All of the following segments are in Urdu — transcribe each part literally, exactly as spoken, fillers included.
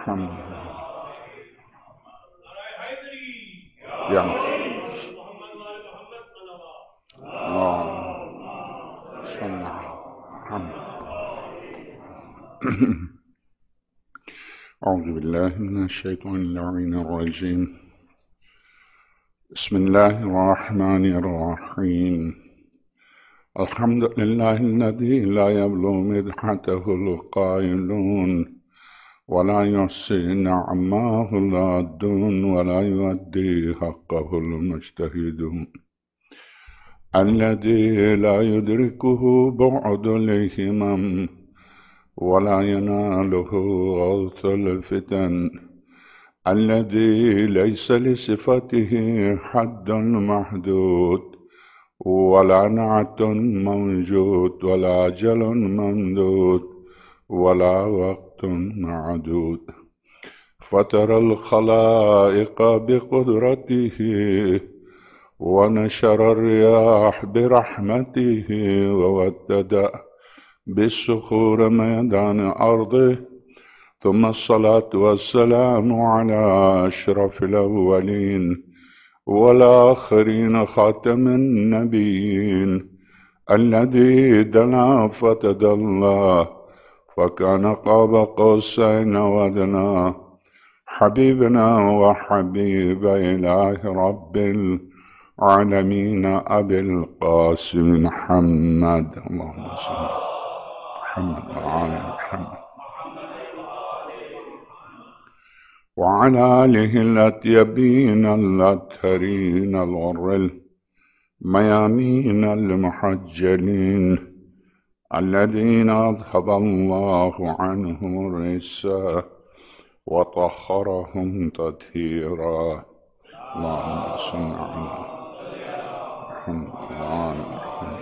الحمد یا أعوذ بالله من الشيطان اللعين الرجيم بسم الله الرحمن الرحيم الحمد لله الذي لا يبلغ مدحته القائلون ولا يحصي نعماه العادون ولا يؤدي حقه المجتهدون الذي لا يدركه بعد الهمم ولا يناله غوث الفتن الذي ليس لصفته حد محدود ولا نعت موجود ولا أجل ممدود ولا وقت معدود فترى الخلائق بقدرته ونشر الرياح برحمته وودد بالصخور ميدان أرضه ثم الصلاة والسلام على أشرف الأولين والآخرين خاتم النبيين الذي دنا فتدلى فكان قاب قوسين وأدنى حبيبنا وحبيب إله رب العالمين أبي القاسم محمد اللهم صل محمد وعلى محمد وعلى آله الأطيبين الأطهرين الغر الميامين المحجلين الذين أذهب الله عنهم الرجس وطهرهم تطهيرا اللهم صل على محمد وعلى محمد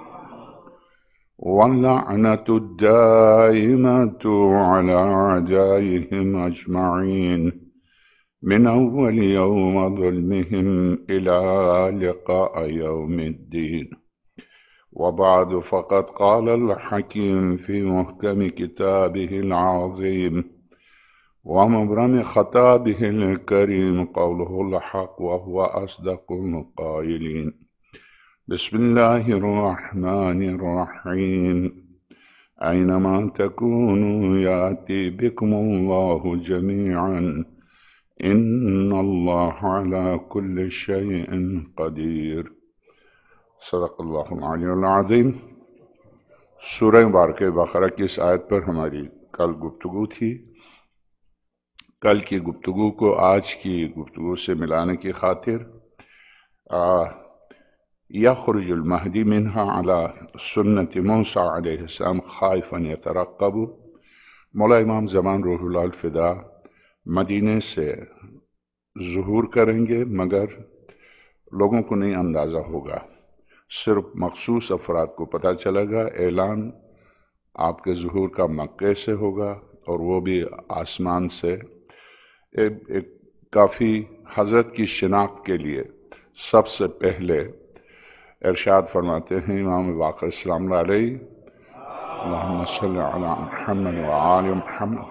واللعنة الدائمة على أعدائهم أجمعين من أول يوم ظلمهم إلى لقاء يوم الدين وبعد فقد قال الحكيم في محكم كتابه العظيم ومبرم خطابه الكريم قوله الحق وهو أصدق القائلين بسم الله الرحمن الرحيم أينما تكونوا يأتي بكم الله جميعا إن الله على كل شيء قدير صدق اللہ العلی العظیم۔ سورہ مبارکہ بقرہ کی اس آیت پر ہماری کل گفتگو تھی۔ کل کی گفتگو کو آج کی گفتگو سے ملانے کی خاطر یخرج المہدی منہا علی سنت موسیٰ علیہ السلام خائفا یترقب، مولا امام زمان روح اللہ الفدا مدینے سے ظہور کریں گے مگر لوگوں کو نہیں اندازہ ہوگا، صرف مخصوص افراد کو پتہ چلے گا۔ اعلان آپ کے ظہور کا مکے سے ہوگا اور وہ بھی آسمان سے۔ ایک کافی حضرت کی شناخت کے لیے سب سے پہلے ارشاد فرماتے ہیں امام باقر السلام اللہ علیہ، اللہم صلی علی محمد وآل محمد،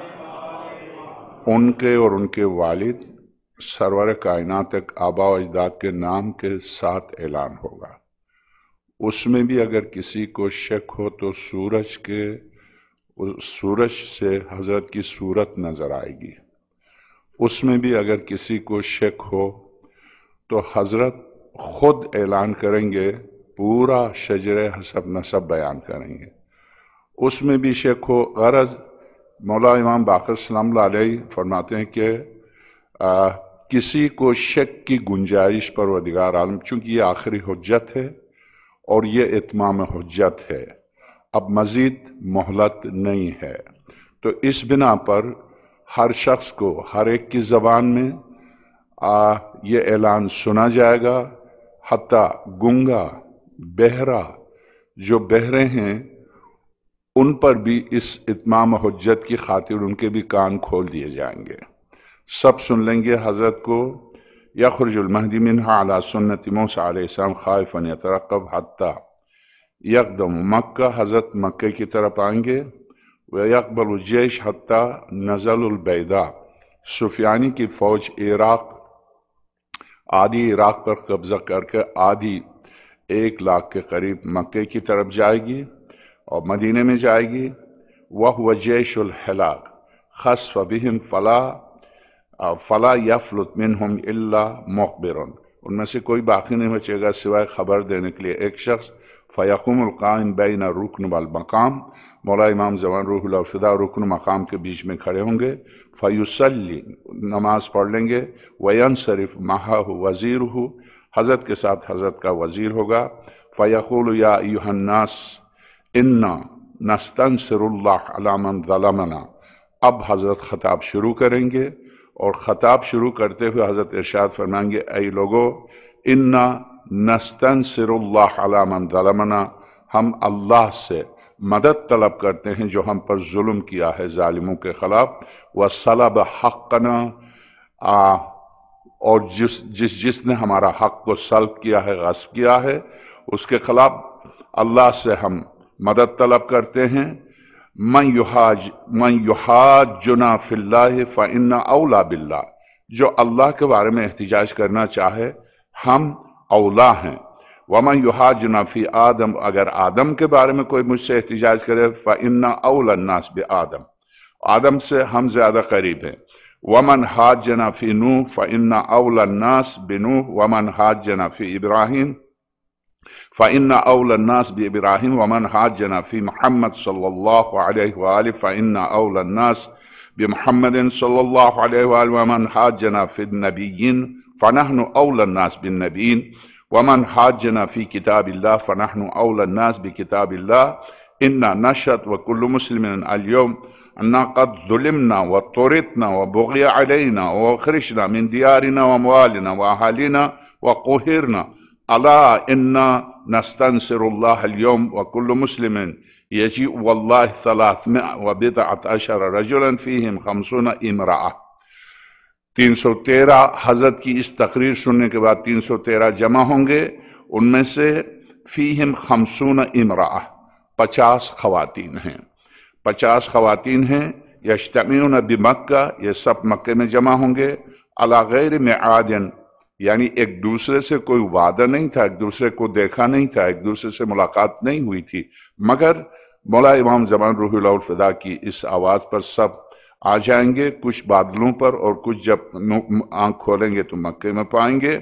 ان کے اور ان کے والد سرور کائنات تک آبا و اجداد کے نام کے ساتھ اعلان ہوگا۔ اس میں بھی اگر کسی کو شک ہو تو سورج کے سورج سے حضرت کی صورت نظر آئے گی۔ اس میں بھی اگر کسی کو شک ہو تو حضرت خود اعلان کریں گے، پورا شجر حسب نسب بیان کریں گے۔ اس میں بھی شک ہو، غرض مولا امام باقر سلام اللہ علیہ فرماتے ہیں کہ آ, کسی کو شک کی گنجائش پروردگار عالم، چونکہ یہ آخری حجت ہے اور یہ اتمام حجت ہے، اب مزید مہلت نہیں ہے، تو اس بنا پر ہر شخص کو ہر ایک کی زبان میں آ, یہ اعلان سنا جائے گا، حتیٰ گنگا بہرا جو بہرے ہیں ان پر بھی اس اتمام حجت کی خاطر ان کے بھی کان کھول دیے جائیں گے، سب سن لیں گے حضرت کو۔ یخرج المہدی منہا علی سنت موسیٰ علیہ السلام خائفا یترقب حتی یقدم مکہ، حضرت مکہ کی طرف آئیں گے، وَيَقْبَلُ الْجَيْشَ حَتَّى نَزَلُ الْبَيْضَاءَ، سفیانی کی فوج عراق آدھی عراق پر قبضہ کر کے آدھی ایک لاکھ کے قریب مکے کی طرف جائے گی اور مدینے میں جائے گی. وَهُوَ جَيْشُ الْحِلَاقِ خَسْفَ بِهِمْ فَلَا فَلَا يَفْلُتْ مِنْهُمْ إِلَّا مُخْبِرٌ، ان میں سے کوئی باقی نہیں بچے گا سوائے خبر دینے کے لیے ایک شخص. فَيَقُومُ الْقَائِمُ بَيْنَ الرُّكْنِ وَالْمَقَامِ، مولا امام زمان روح اللہ الفدا رکن مقام کے بیچ میں کھڑے ہوں گے. فَيُصَلِّ نماز پڑھ لیں گے. وَيَنْصَرِفُ مَعَهُ وَزِيرُهُ، حضرت کے ساتھ حضرت کا وزیر ہوگا. فَيَقُولُ يَا أَيُّهَا النَّاسُ إِنَّا نَسْتَنْصِرُ اللَّهَ عَلَى مَنْ ظَلَمَنَا. اب حضرت خطاب شروع کریں گے اور خطاب شروع کرتے ہوئے حضرت ارشاد فرمائیں گے اے لوگو انا نستنصر اللہ علی من ظلمنا، ہم اللہ سے مدد طلب کرتے ہیں جو ہم پر ظلم کیا ہے ظالموں کے خلاف. وَصَلَبَ حَقَّنَا، اور جس جس جس نے ہمارا حق کو سلب کیا ہے غصب کیا ہے اس کے خلاف اللہ سے ہم مدد طلب کرتے ہیں. من یحاج من یحاجنا فی اللہ فإنا اولا باللہ، جو اللہ کے بارے میں احتجاج کرنا چاہے ہم اولا ہیں. ومن یحاجنا فی آدم، اگر آدم کے بارے میں کوئی مجھ سے احتجاج کرے فإنا اولا الناس بآدم، آدم سے ہم زیادہ قریب ہیں. ومن حاجنا فی نوح فإنا اولا الناس بنوح، ومن حاجنا فی ابراہیم فإنا أولى الناس بإبراهيم، ومن حاجنا في محمد صلى الله عليه وآله فإنا أولى الناس بمحمد صلى الله عليه وآله، ومن حاجنا في النبيين فنحن أولى الناس بالنبيين، ومن حاجنا في كتاب الله فنحن أولى الناس بكتاب الله. إنا نشهد وكل مسلم اليوم أننا قد ظلمنا وطردنا وبغي علينا وأخرجنا من ديارنا وأموالنا وأهالينا وقهرنا. ألا إنا نستنصر الله اليوم وكل مسلم يجيء والله ثلاثمائة وبضعة عشر رجلا فيهم خمسون امرأة. تین سو تیرہ حضرت کی اس تقریر سننے کے بعد تین سو تیرہ جمع ہوں گے، ان میں سے فیہم خمسون امرأة، پچاس خواتین ہیں. پچاس خواتین ہیں. یجتمعون بمکہ، یہ سب مکے میں جمع ہوں گے. علی غیر میعاد، یعنی ایک دوسرے سے کوئی وعدہ نہیں تھا، ایک دوسرے کو دیکھا نہیں تھا، ایک دوسرے سے ملاقات نہیں ہوئی تھی، مگر مولا امام زمان روح اللہ الفدا کی اس آواز پر سب آ جائیں گے، کچھ بادلوں پر اور کچھ جب آنکھ کھولیں گے تو مکے میں پائیں گے.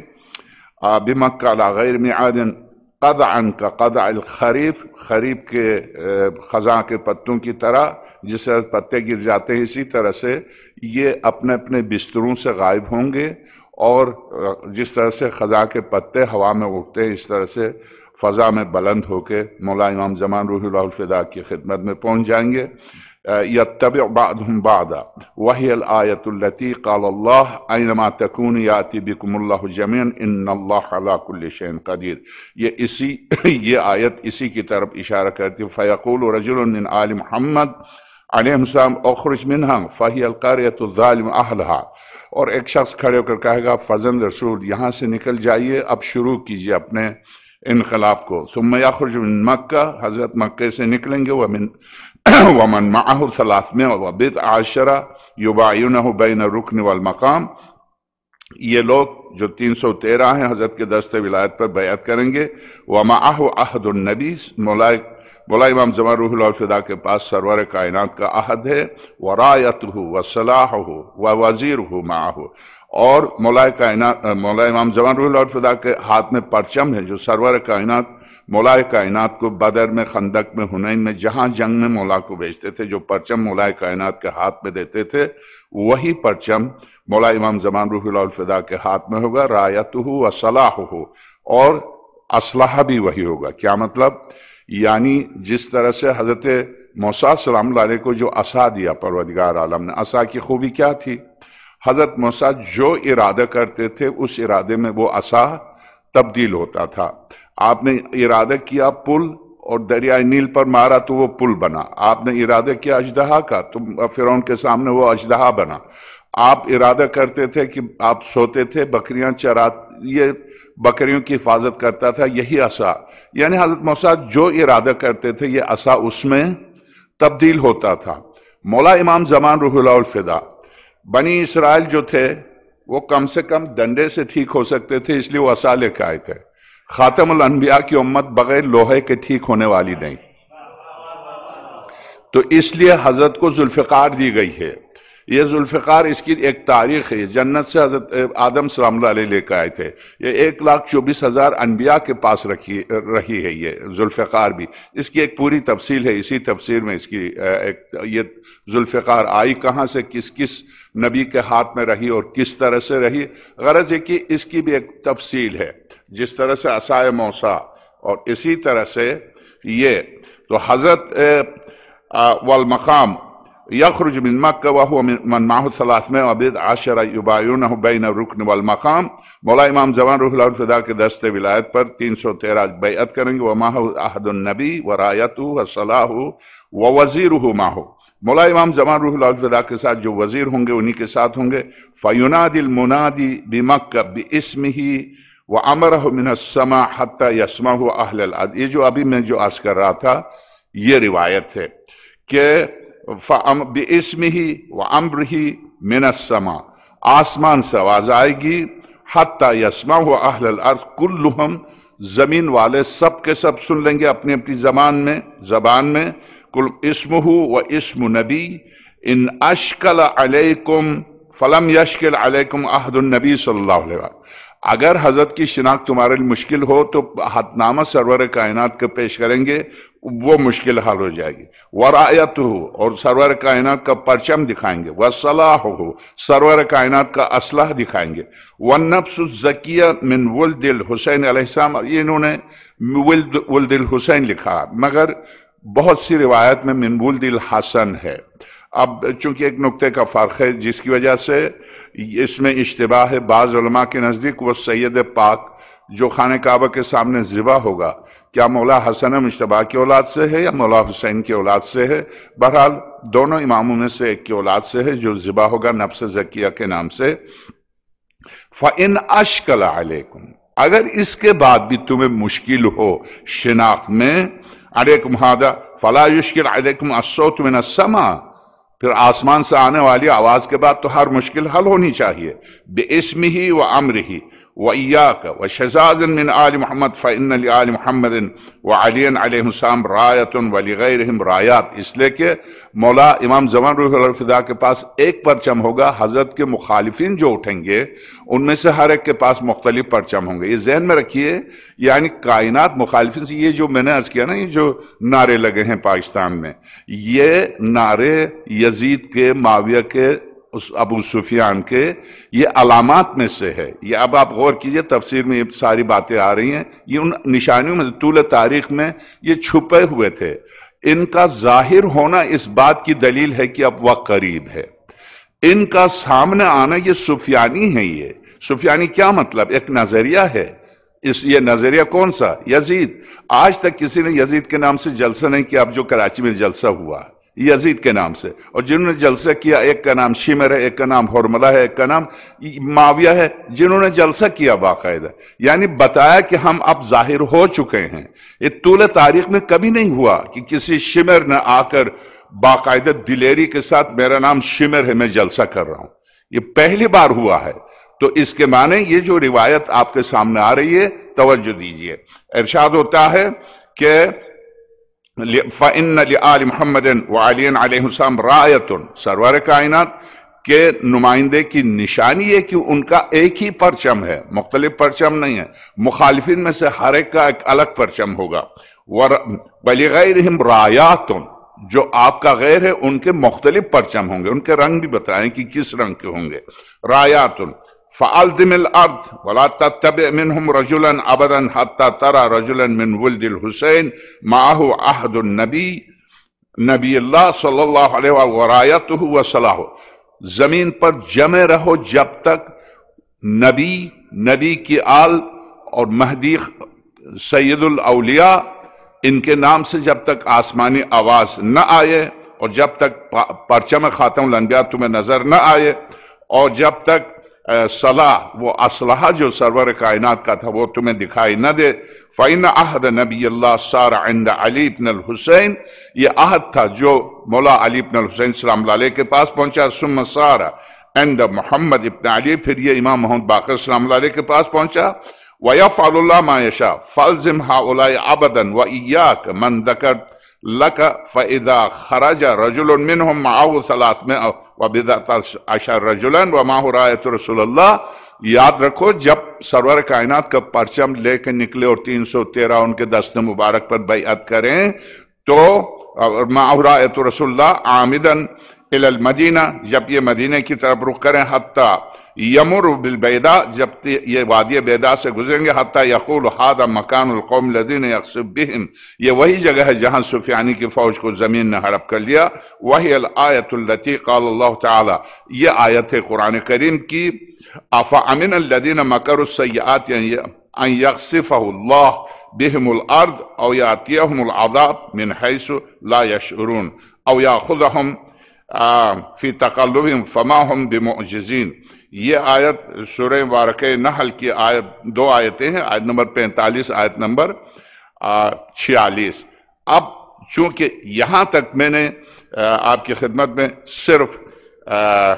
بمکہ علی غیر میعاد قطعا کا قطع الخریف، خریف کے خزاں کے پتوں کی طرح جس طرح پتے گر جاتے ہیں اسی طرح سے یہ اپنے اپنے بستروں سے غائب ہوں گے، اور جس طرح سے خزاں کے پتے ہوا میں اٹھتے ہیں اس طرح سے فضا میں بلند ہو کے مولا امام زمان روح اللہ الفدا کی خدمت میں پہنچ جائیں گے. یتبع بعضهم بعضا وهي الآیۃ التي قال اللہ اینما تکونوا یأتی بکم اللہ جميعا ان اللہ علی کل شیء قدیر. یہ اسی یہ آیت اسی کی طرف اشارہ کرتی ہے. فیقول رجل من آل محمد علیہ السلام اخرج منها فهي القرية الظالم اهلها، اور ایک شخص کھڑے ہو کر کہے گا فرزند رسول یہاں سے نکل جائیے، اب شروع کیجئے اپنے انقلاب کو. ثم یخرج من مکہ، حضرت مکہ سے نکلیں گے. ومن ومن معه ثلاثمائة وبضع عشر یبايعونه بین الرکن والمقام، یہ لوگ جو تین سو تیرہ ہیں حضرت کے دست ولایت پر بیعت کریں گے. ومعه عہد النبی، مولا امام زمان روح اللہ الفدا کے پاس سرور کائنات کا عہد ہے. ورایتہ وصلاحہ ووزیرہ معہ، اور مولا کائنات مولا امام زمان روح اللہ الفدا کے ہاتھ میں پرچم ہے جو سرور کائنات مولا کائنات کو بدر میں، خندق میں، حنین میں، جہاں جنگ میں مولا کو بھیجتے تھے، جو پرچم مولا کائنات کے ہاتھ میں دیتے تھے وہی پرچم مولا امام زمان روح اللہ الفدا کے ہاتھ میں ہوگا. رایتہ وصلاحہ، اور اسلحہ بھی وہی ہوگا. کیا مطلب؟ یعنی جس طرح سے حضرت موسیٰ سلام اللہ علیہ کو جو عصا دیا پروردگار عالم نے، عصا کی خوبی کیا تھی؟ حضرت موسیٰ جو ارادہ کرتے تھے اس ارادے میں وہ عصا تبدیل ہوتا تھا. آپ نے ارادہ کیا پل اور دریائے نیل پر مارا تو وہ پل بنا. آپ نے ارادہ کیا اژدہا کا تو فرعون کے سامنے وہ اژدہا بنا. آپ ارادہ کرتے تھے کہ آپ سوتے تھے بکریاں چرا، یہ بکریوں کی حفاظت کرتا تھا، یہی عصا. یعنی حضرت موسیٰ جو ارادہ کرتے تھے یہ عصا اس میں تبدیل ہوتا تھا۔ مولا امام زمان روح اللہ الفدا، بنی اسرائیل جو تھے وہ کم سے کم ڈنڈے سے ٹھیک ہو سکتے تھے، اس لیے وہ اصالے کے آئے تھے۔ خاتم الانبیاء کی امت بغیر لوہے کے ٹھیک ہونے والی نہیں، تو اس لیے حضرت کو ذوالفقار دی گئی ہے۔ یہ ذوالفقار اس کی ایک تاریخ ہے، جنت سے حضرت آدم سلام اللہ علیہ لے کے آئے تھے، یہ ایک لاکھ چوبیس ہزار انبیاء کے پاس رکھی رہی ہے یہ ذوالفقار بھی۔ اس کی ایک پوری تفصیل ہے، اسی تفسیر میں اس کی ایک یہ ذوالفقار آئی کہاں سے، کس کس نبی کے ہاتھ میں رہی اور کس طرح سے رہی۔ غرض ہے کہ اس کی بھی ایک تفصیل ہے، جس طرح سے عصائے موسیٰ اور اسی طرح سے یہ تو حضرت والمقام یخرج من مکہ وهو من معه ثلاثمائة وبضع عشر یبایعونه بین الرکن والمقام۔ مولا امام زمان روح اللہ الفدا کے دست ولایت پر تین سو تیرہ بیعت کریں گے، ومعه عہد النبی ورایته وصلاحه ووزیره معه۔ مولا امام زمان روح اللہ الفدا کے ساتھ جو وزیر ہوں گے انہی کے ساتھ ہوں گے۔ فینادی المنادی بمکہ باسمہ وامرہ من السماء حتی یسمعہ اہل الارض۔ یہ جو ابھی میں جو عرض کر رہا تھا یہ روایت ہے کہ بِاسْمِهِ وَأَمْرِهِ مِنَ السَّمَاء، آسمان سے آواز آئے گی، حتی یسمعہ اہل الارض کلہم، زمین والے سب کے سب سن لیں گے اپنی اپنی زبان میں زبان میں۔ کل اسمہ و اسم نبی ان اشکل علیکم فلم یشکل علیکم عہد النبی صلی اللہ علیہ وسلم۔ اگر حضرت کی شناخت تمہارے لیے مشکل ہو تو عہد نامہ سرور کائنات کے پیش کریں گے، وہ مشکل حل ہو جائے گی۔ ورایتہ، اور سرور کائنات کا پرچم دکھائیں گے۔ وصلاحہ، سرور کائنات کا اسلحہ دکھائیں گے۔ والنفس الزکیہ من ولد الحسین علیہ السلام، یہ انہوں نے ولد ولد الحسین لکھا، مگر بہت سی روایت میں من ولد الحسن ہے۔ اب چونکہ ایک نقطے کا فرق ہے جس کی وجہ سے اس میں اشتباہ ہے، بعض علماء کے نزدیک وہ سید پاک جو خانہ کعبہ کے سامنے ذبح ہوگا، کیا مولا حسن مجتبیٰ کی اولاد سے ہے یا مولا حسین کی اولاد سے ہے؟ بہرحال دونوں اماموں میں سے ایک کی اولاد سے ہے جو ذبح ہوگا نفس زکیہ کے نام سے۔ فَإِنْ أَشْكَلَ عَلَيْكُمْ، اگر اس کے بعد بھی تمہیں مشکل ہو شناخت میں، علیکم ہذا فلا یشکل علیکم الصوت من السماء، پھر آسمان سے آنے والی آواز کے بعد تو ہر مشکل حل ہونی چاہیے۔ بِاسْمِهِ وَأَمْرِهِ وَإِيَّاكَ وَشَزَازًا مِنْ آلِ محمد فَإِنَّ لِآلِ محمد وعلي علیہ السلام رایۃ وَلِغَيْرِهِمْ رایات، اس لیے کہ مولا امام زمان روح اللہ الفدا کے پاس ایک پرچم ہوگا، حضرت کے مخالفین جو اٹھیں گے ان میں سے ہر ایک کے پاس مختلف پرچم ہوں گے۔ یہ ذہن میں رکھیے، یعنی کائنات مخالفین سے یہ جو میں نے عرض کیا نا، یہ جو نعرے لگے ہیں پاکستان میں، یہ نعرے یزید کے، معاویہ کے، ابو سفیان کے، یہ علامات میں سے ہے۔ یہ اب آپ غور کیجئے، تفسیر میں یہ ساری باتیں آ رہی ہیں، یہ ان نشانیوں میں طول تاریخ میں یہ چھپے ہوئے تھے۔ ان کا ظاہر ہونا اس بات کی دلیل ہے کہ اب وقت قریب ہے۔ ان کا سامنے آنا یہ سفیانی ہے۔ یہ سفیانی کیا مطلب؟ ایک نظریہ ہے۔ اس یہ نظریہ کون سا؟ یزید۔ آج تک کسی نے یزید کے نام سے جلسہ نہیں کیا، اب جو کراچی میں جلسہ ہوا یزید کے نام سے، اور جنہوں نے جلسہ کیا ایک کا نام شمر ہے، ایک کا نام حرملہ ہے، ایک کا نام معاویہ ہے، جنہوں نے جلسہ کیا باقاعدہ، یعنی بتایا کہ ہم اب ظاہر ہو چکے ہیں۔ یہ طول تاریخ میں کبھی نہیں ہوا کہ کسی شمر نے آ کر باقاعدہ دلیری کے ساتھ میرا نام شمر ہے، میں جلسہ کر رہا ہوں، یہ پہلی بار ہوا ہے۔ تو اس کے معنی یہ جو روایت آپ کے سامنے آ رہی ہے توجہ دیجئے، ارشاد ہوتا ہے کہ فَإِنَّ لِآلِ مُحَمَّدٍ وَعَلِيٍ عَلَيْهِ السَّلَامُ رَایَةٌ، سرور کائنات کے نمائندے کی نشانی ہے کہ ان کا ایک ہی پرچم ہے، مختلف پرچم نہیں ہے۔ مخالفین میں سے ہر ایک کا ایک الگ پرچم ہوگا۔ وَلِغَيْرِهِمْ رَایَاتٌ، جو آپ کا غیر ہے ان کے مختلف پرچم ہوں گے، ان کے رنگ بھی بتائیں کہ کس رنگ کے ہوں گے۔ رایاتٌ فَأَلْدِمِ الْأَرْضِ وَلَا تَتَّبِعْ مِنْهُمْ رَجُلًا أَبَدًا حَتَّى تَرَى رَجُلًا مِنْ وُلْدِ الْحُسَيْنِ مَعَهُ عَهْدُ النَّبِي نبی اللہ صلی اللہ علیہ وآلہ ورایتہ وصلاحہ، زمین پر جمع رہو جب تک نبی، نبی کی آل اور مہدی سید الاولیاء ان کے نام سے جب تک آسمانی آواز نہ آئے، اور جب تک پرچم خاتم الانبیاء تمہیں نظر نہ آئے، اور جب تک सलाह, वो असलहा जो सरवर कायनात का था वो तुम्हें दिखाई न दे। फ़इन अहद नबी अल्लाह सार इंद अली इब्न अल हुसैन, ये अहद था जो मौला अली इब्न अल हुसैन सलाम अलैहि के पास पहुंचा। सुम्मा सार इंद मोहम्मद इब्न अली, फिर ये इमाम मोहम्मद बाकर सलाम अलैहि के पास पहुंचा। वयफ़अलुल्लाह मा यशा फ़ल्ज़िम हाउलाई अबदन व इय्याक मन ज़कर लक फ़इज़ा खरज रजुलन मिनहुम मअहु सलासमिअ व बिदअत अशर रजुलन व माहु रायत रसूलुल्लाह। याद रखो, जब सरवर कायनात का परचम लेकर निकले और तीन सौ तेरह उनके दस्ते मुबारक पर बैअत करें, तो माहु रायत रसूलुल्लाह आमिदन इलल मदीना, जब ये मदीने की तरफ रुख करें, हत्ता यमुर बिल बैदा, जब ये वादी बैदा से गुजरेंगे, हत्ता यक़ूल हादा मकानुल कौम लज़ीन यक़सिब बिहिम, ये वही जगह है जहां सुफियानी की फौज को जमीन ने हड़प कर लिया। वही अल आयतुल लती क़ाल अल्लाह तआला, ये आयत है कुरान करीम की। अफ़ा अमिन अल्लज़ीन मकरुस सय्यात अन यक़सिफ़हुल्लाह बिहिमुल अर्द औ यातियहुमुल अज़ाब मिन हैसु ला यशउरून औ याख़ुज़हुम फी तक़ल्लुबिहिम फमा हुम बिमुअजिज़ीन। ये आयत सूरह मुबारक़ह नहल की आयत, दो आयतें हैं, आयत नंबर पैंतालीस, आयत नंबर छियालीस। अब चूंकि यहां तक मैंने आ, आपकी खिदमत में सिर्फ आ,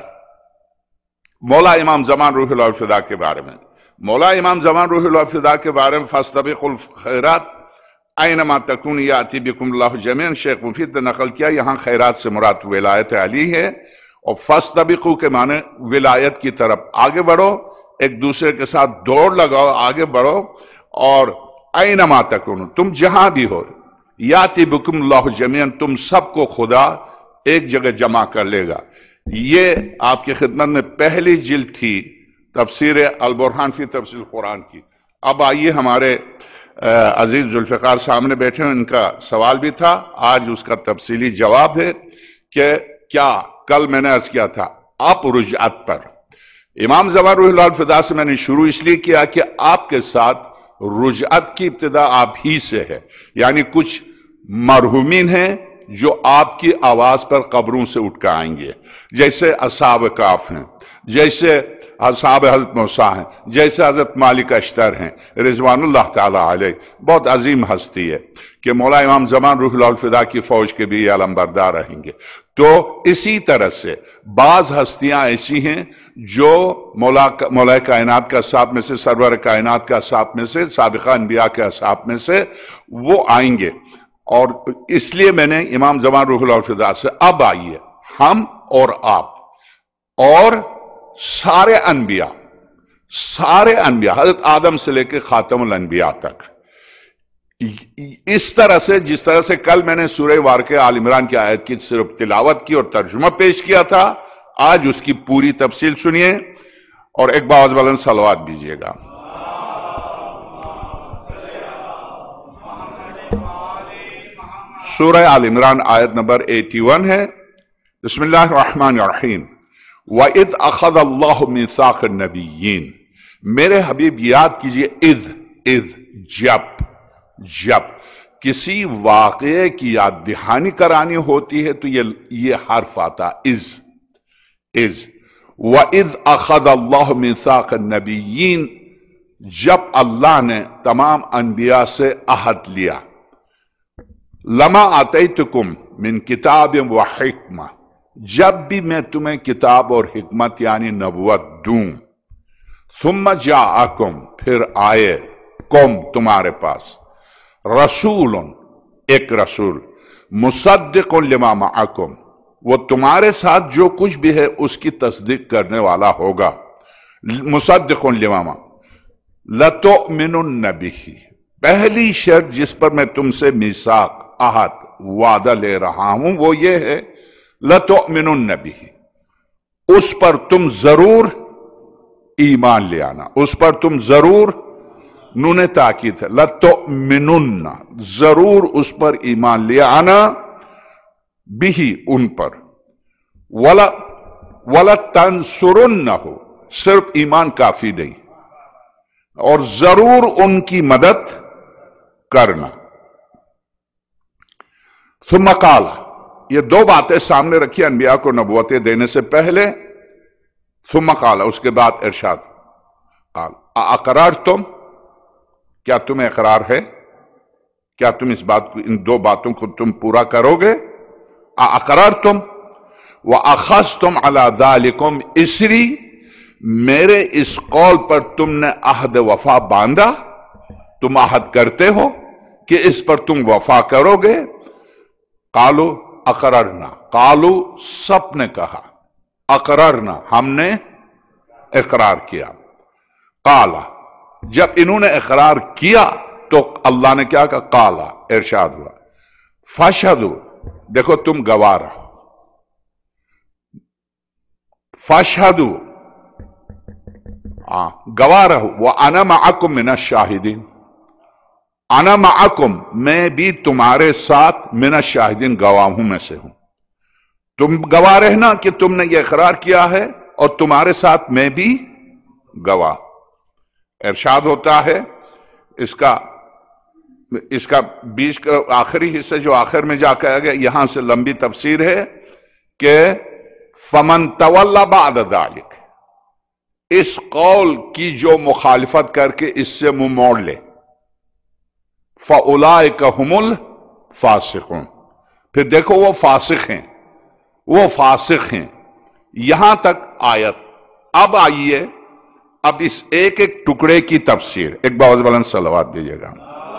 मौला इमाम ज़मान रूहुल फिदा के बारे में मौला इमाम ज़मान रूहुल फिदा के बारे में फस्तबिकुल खैरात ऐनमा तकून याति बिकुमुल्लाहु जमीअन, शेख मुफीद ने नकल किया, यहां खैरात से मुराद विलायत अली है। और फस्तबिकू के माने विलायत की तरफ आगे बढ़ो, एक दूसरे के साथ दौड़ लगाओ, आगे बढ़ो। और ऐनमा तकुन, तुम जहां भी हो, याति बिकुमुल्लाहु जमीअन, तुम सबको खुदा एक जगह जमा कर लेगा। ये आपकी खिदमत में पहली जिल्द थी तफसीर अल बुरहान फी तफसीर कुरान की। अब आइए, हमारे अजीज जुल्फ़िकार सामने बैठे हैं, इनका सवाल भी था, आज उसका तफसीली जवाब है कि क्या कल मैंने अर्ज किया था आप रुजअत पर। इमाम ज़मान रूहुल फिदा से मैंने शुरू इसलिए किया कि आपके साथ रुजअत की इब्तिदा आप ही से है, यानी कुछ मरहुमीन हैं जो आपकी आवाज पर कब्रों से उठ कर आएंगे, जैसे असहाब काफ हैं, जैसे असहाब हज़रत मूसा हैं, जैसे हजरत मालिक अश्तर हैं रिज़वानुल्लाह ताला अलैह। बहुत अजीम हस्ती है कि मौला इमाम ज़मान रूहुल फिदा की फौज के भी अलमबरदार रहेंगे। तो इसी तरह से बाज हस्तियां ऐसी हैं जो मौला मौला कायनात का साहब में से, सरवर कायनात का साहब में से, साबिक़ा अंबिया के साहब में से वो आएंगे। और इसलिए मैंने इमाम ज़मान रूहुल फिदा से, अब आइए हम और आप और सारे अनबिया, सारे अनबिया हजरत आदम से लेकर खातमुल अनबिया तक, इस तरह से जिस तरह से कल मैंने सूरह वाक़िआ आल इमरान की आयत की सिर्फ तिलावत की और तर्जुमा पेश किया था, आज उसकी पूरी तफसील सुनिए और एक बाज़ बुलंद सलवात दीजिएगा। सूरह आल इमरान आयत नंबर इक्यासी है। बिस्मिल्लाहिर रहमानिर रहीम। व इज़ अख़ज़ अल्लाहु मीसाक़ नबिय्यीन, मेरे हबीब याद कीजिए, इज़ इज़ जब जब किसी वाक़े की याद दहानी करानी होती है तो ये ये हर्फ आता इज़ इज़। व इज़ अख़ज़ अल्लाहु मीसाक़ नबिय्यीन, जब अल्लाह ने तमाम अनबिया से अहद लिया। लमा आतैतुकुम मिन किताब व हिक्मा, जब भी मैं तुम्हें किताब और हिकमत यानी नबुवत दूं। सुम्मा जाअकुम, फिर आए, कौम तुम्हारे पास, रसूलुन, एक रसूल, मुसद्दिकुन लिमा मअकुम, वो तुम्हारे साथ जो कुछ भी है उसकी तस्दीक करने वाला होगा। मुसद्दिकुन लिमा मा लतुमिनुन्न बिही, पहली शर्त जिस पर मैं तुमसे मीसाक, आहद, वादा ले रहा हूं वो ये है, लतुमिनुन्न बिही, उस पर तुम जरूर ईमान ले आना, उस पर तुम जरूर, नूने ताकीद है, लतुमिनुन्न, जरूर उस पर ईमान ले आना, बिही, उन पर, वला वला तंसुरुन्नहु, सिर्फ ईमान काफी नहीं और जरूर उनकी मदद करना। सुम्मा काला, ये दो बातें सामने रखी अनबिया को नबुवतें देने से पहले। ثم قال، اس کے بعد ارشاد، قال اقررتم، کیا تمہیں اقرار ہے؟ کیا تم اس بات کو، ان دو باتوں کو تم پورا کرو گے؟ اقررتم واخذتم علی ذالکم اسری، میرے اس قول پر تم نے عہد وفا باندھا، تم عہد کرتے ہو کہ اس پر تم وفا کرو گے؟ قالو اقررنا، قالو سب نے کہا اقررنا، ہم نے اقرار کیا۔ قالا، جب انہوں نے اقرار کیا تو اللہ نے کیا کہا؟ قالا، ارشاد ہوا، فاشہدو، دیکھو تم گواہ رہو، فاشہدو، ہاں گواہ رہو، وانا معکم من الشاہدین، انا معکم، میں بھی تمہارے ساتھ من الشاہدین، گواہوں میں سے ہوں۔ تم گواہ رہنا کہ تم نے یہ اقرار کیا ہے اور تمہارے ساتھ میں بھی گواہ۔ ارشاد ہوتا ہے اس کا اس کا بیچ کا آخری حصہ جو آخر میں جا کہا گیا، یہاں سے لمبی تفسیر ہے کہ فمن تولی بعد ذلک، اس قول کی جو مخالفت کر کے اس سے منہ موڑ لے، فاولئک ھم الفاسقون، پھر دیکھو وہ فاسق ہیں، وہ فاسق ہیں۔ یہاں تک آیت۔ اب آئیے اب اس ایک ایک ٹکڑے کی تفسیر، ایک باوز بلند صلوات دیجیے گا۔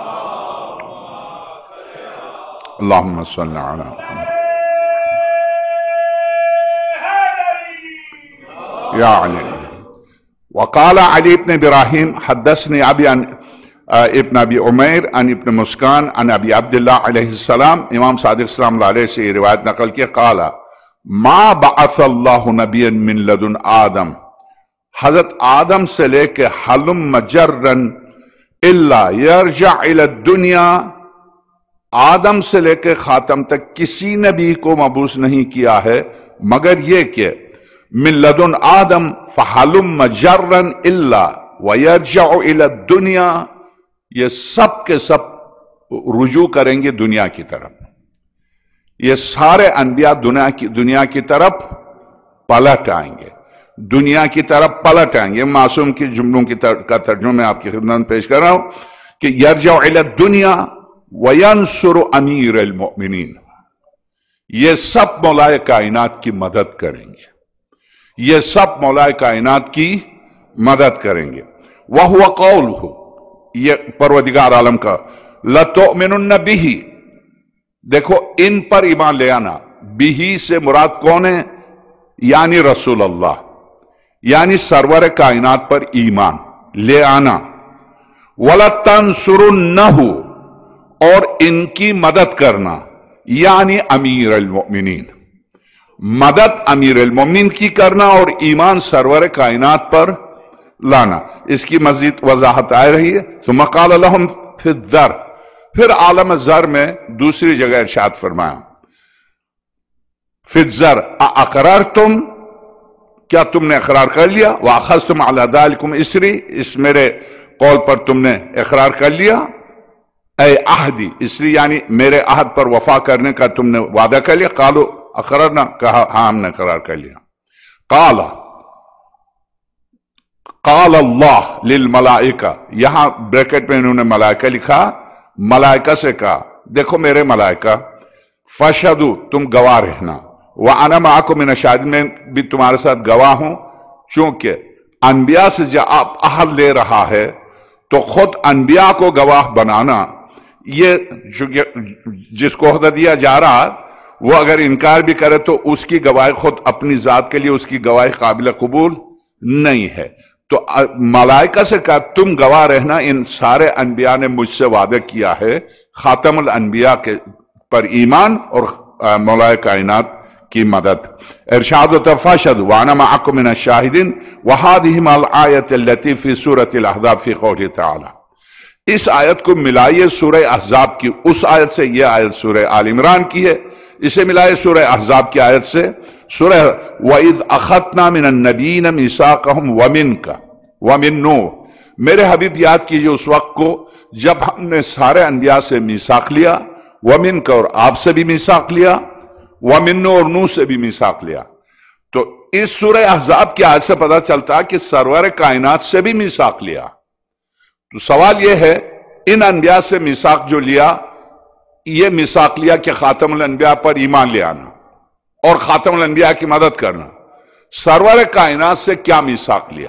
اللہم صلی علی محمد یا علی۔ وقال علی بن ابراہیم حدثني ابی عن ابن ابی عمیر عن ابن مسکان عن ابی عبداللہ علیہ السلام، امام صادق السلام علیہ سے یہ روایت نقل کی، قال ما بعث اللہ نبیا من لدن آدم، حضرت آدم سے لے کے حلم مجرن الا یرجع الی الدنیا، آدم سے لے کے خاتم تک کسی نبی کو مبعوث نہیں کیا ہے مگر یہ کہ من لدن آدم فحلم مجرن الا ویرجع الی الدنیا، یہ سب کے سب رجوع کریں گے دنیا کی طرف، یہ سارے انبیاء دنیا کی دنیا کی طرف پلٹ آئیں گے، دنیا کی طرف پلٹ آئیں گے۔ معصوم کی جملوں کی کا ترجمہ میں آپ کی خدمت میں پیش کر رہا ہوں کہ یرجع الی الدنیا وینصر امیر المؤمنین، یہ سب مولائے کائنات کی مدد کریں گے، یہ سب مولائے کائنات کی مدد کریں گے۔ وَهُوَ قَوْلُهُ، یہ پروردگار عالم کا، لَتُؤْمِنُنَّ بِهِ، دیکھو ان پر ایمان لے آنا، بِهِ سے مراد کون ہے؟ یعنی رسول اللہ، یعنی سرور کائنات پر ایمان لے آنا۔ وَلَتَنْصُرُنَّهُ، اور ان کی مدد کرنا، یعنی امیر المؤمنین، مدد امیر المؤمنین کی کرنا اور ایمان سرور کائنات پر لانا۔ اس کی مزید وضاحت آ رہی ہے۔ ثم قال لهم فی الذر، پھر عالم ذر میں دوسری جگہ ارشاد فرمایا، فی الذر اقررتم، کیا تم نے اقرار کر لیا؟ واخذتم علی ذلکم اسری، اس میرے قول پر تم نے اقرار کر لیا؟ اے عہدی، اسری یعنی میرے عہد پر وفا کرنے کا تم نے وعدہ کر لیا؟ قالو اقررنا، کہا ہاں ہم نے اقرار کر لیا۔ قال قال اللہ للملائکہ، یہاں بریکٹ میں انہوں نے ملائکہ لکھا، ملائکہ سے کہا دیکھو میرے ملائکہ، فاشہدو، تم گواہ رہنا، وَأَنَا مَعَكُم مِّنَ الشَّاهِدِينَ، میں بھی تمہارے ساتھ گواہ ہوں، چونکہ انبیاء سے جب آپ عہد لے رہا ہے تو خود انبیاء کو گواہ بنانا، یہ جس کو عہدہ دیا جا رہا وہ اگر انکار بھی کرے تو اس کی گواہی خود اپنی ذات کے لیے اس کی گواہی قابل قبول نہیں ہے۔ تو ملائکہ سے کہا تم گواہ رہنا، ان سارے انبیاء نے مجھ سے وعدہ کیا ہے خاتم الانبیاء کے پر ایمان اور مولائے کائنات کی مدد۔ ارشاد و تفاشد وانا معکم من الشاہدین وہذہ الآیۃ التي فی سورۃ الاحزاب فی قولہ تعالی، اس آیت کو ملائیے سورہ احزاب کی اس آیت سے، یہ آیت سورہ آل عمران کی ہے، اسے ملائے سورہ احزاب کی آیت سے، سورہ وَإِذْ أَخَذْنَا مِنَ النَّبِيِّينَ مِيثَاقَهُمْ وَمِنْكَ وَمِن نوح، میرے حبیب یاد کیجئے اس وقت کو جب ہم نے سارے انبیاء سے میثاق لیا، وَمِنْكَ اور آپ سے بھی میثاق لیا، وَمِن نوح اور نوح سے بھی میثاق لیا۔ تو اس سورہ احزاب کی آیت سے پتہ چلتا کہ سرور کائنات سے بھی میثاق لیا. تو سوال یہ ہے ان انبیاء سے میثاق جو لیا، یہ میثاق لیا کہ خاتم الانبیاء پر ایمان لے آنا اور خاتم الانبیاء کی مدد کرنا. سرور کائنات سے کیا میثاق لیا؟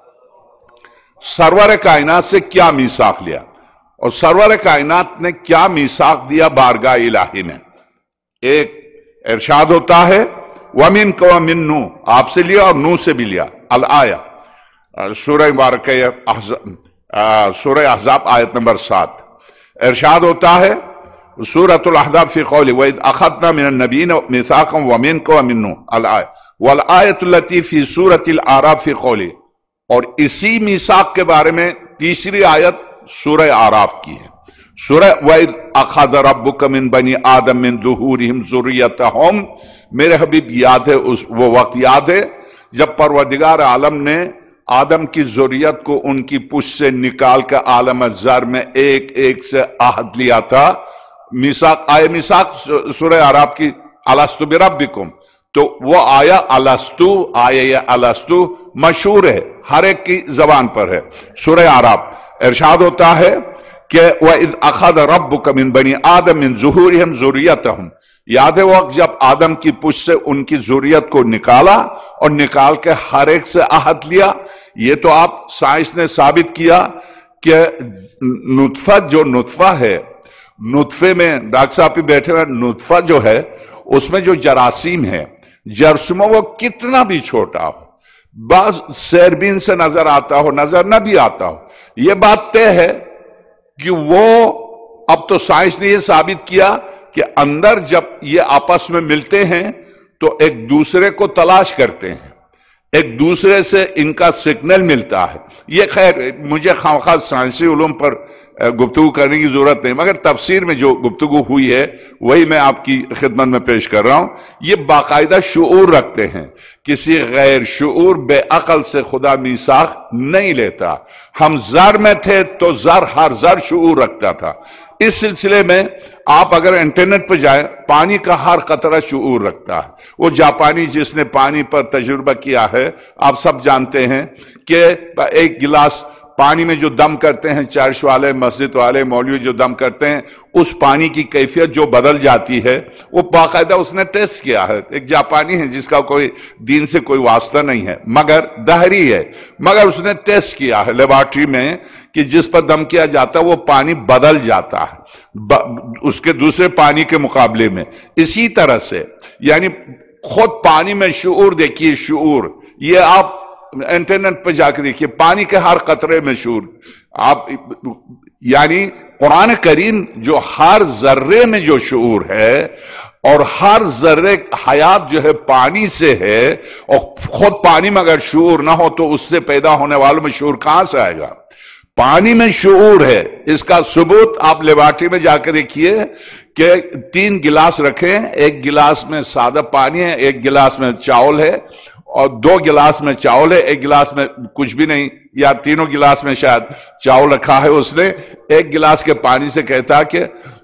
سرور کائنات سے کیا میثاق لیا اور سرور کائنات نے کیا میثاق دیا بارگاہ الہی میں؟ ایک ارشاد ہوتا ہے وَمِن کو وَمِن نو، آپ سے لیا اور نو سے بھی لیا. الآیہ سورہ مبارکہ سورہ احزاب آیت نمبر سات. ارشاد ہوتا ہے سورۃ الاحزاب فی قولی وَإِذْ أَخَذْنَا مِنَ النَّبِيِّينَ مِيثَاقًا وَمِنْكَ وَمِن نوح الآیہ والآیۃ التی فی سورۃ الاعراف فی قولی، اور اسی میثاق کے بارے میں تیسری آیت سورہ اعراف کی ہے. سورہ وَإِذْ أَخَذَ رَبُّكَ مِن بَنِي آدَمَ مِن ظُهُورِهِمْ ذُرِّيَّتَهُمْ، میرے حبیب یاد ہے اس وہ وقت یاد ہے جب پروردگار عالم نے آدم کی ذریت کو ان کی پشت سے نکال کر عالم ذر میں ایک ایک سے عہد لیا تھا. میثاق آئے میثاق سورہ اعراف کی الستو بربکم، تو وہ آیا الستو، آیا یا الستو مشہور ہے، ہر ایک کی زبان پر ہے. سورہ اعراف ارشاد ہوتا ہے کہ وَإِذْ أَخَذَ رَبُّكَ مِن بَنِي آدَمَ مِن ظُهُورِهِمْ ذُرِّيَّتَهُمْ، یاد ہے وقت جب آدم کی پشت سے ان کی ذریت کو نکالا اور نکال کے ہر ایک سے عہد لیا. یہ تو آپ سائنس نے ثابت کیا کہ نطفہ جو نطفہ ہے، نطفے میں ڈاکٹر صاحب بھی بیٹھے ہوئے، نطفہ جو ہے اس میں جو جراثیم ہے، جرثومہ وہ کتنا بھی چھوٹا ہو، بعض سیربین سے نظر آتا ہو نظر نہ بھی آتا ہو، یہ بات طے ہے کہ وہ اب تو سائنس نے یہ ثابت کیا کہ اندر جب یہ آپس میں ملتے ہیں تو ایک دوسرے کو تلاش کرتے ہیں، ایک دوسرے سے ان کا سگنل ملتا ہے. یہ خیر مجھے خواہ سائنسی علوم پر گفتگو کرنے کی ضرورت نہیں، مگر تفسیر میں جو گفتگو ہوئی ہے وہی میں آپ کی خدمت میں پیش کر رہا ہوں. یہ باقاعدہ شعور رکھتے ہیں، کسی غیر شعور بے عقل سے خدا میثاق نہیں لیتا. ہم زر میں تھے تو زر ہر زر شعور رکھتا تھا. اس سلسلے میں آپ اگر انٹرنیٹ پہ جائیں، پانی کا ہر قطرہ شعور رکھتا ہے. وہ جاپانی جس نے پانی پر تجربہ کیا ہے، آپ سب جانتے ہیں کہ ایک گلاس پانی میں جو دم کرتے ہیں، چرچ والے، مسجد والے، مولوی جو دم کرتے ہیں، اس پانی کی کیفیت جو بدل جاتی ہے وہ باقاعدہ اس نے ٹیسٹ کیا ہے. ایک جاپانی ہے جس کا کوئی دین سے کوئی واسطہ نہیں ہے مگر دہری ہے، مگر اس نے ٹیسٹ کیا ہے لیبارٹری میں کہ جس پر دم کیا جاتا ہے وہ پانی بدل جاتا ہے اس کے دوسرے پانی کے مقابلے میں. اسی طرح سے یعنی خود پانی میں شعور دیکھیے، شعور یہ آپ انٹرنیٹ پہ جا کے دیکھیے، پانی کے ہر قطرے میں شعور. آپ یعنی قرآن کریم جو ہر ذرے میں جو شعور ہے اور ہر ذرے حیات جو ہے پانی سے ہے، اور خود پانی میں اگر شعور نہ ہو تو اس سے پیدا ہونے والوں میں شعور کہاں سے آئے گا؟ پانی میں شعور ہے. اس کا ثبوت آپ لیبارٹری میں جا کے دیکھیے کہ تین گلاس رکھیں، ایک گلاس میں سادہ پانی ہے، ایک گلاس میں چاول ہے، اور دو گلاس میں چاول ہے، ایک گلاس میں کچھ بھی نہیں، یا تینوں گلاس میں شاید چاول رکھا ہے. اس نے ایک گلاس کے پانی سے کہتا کہ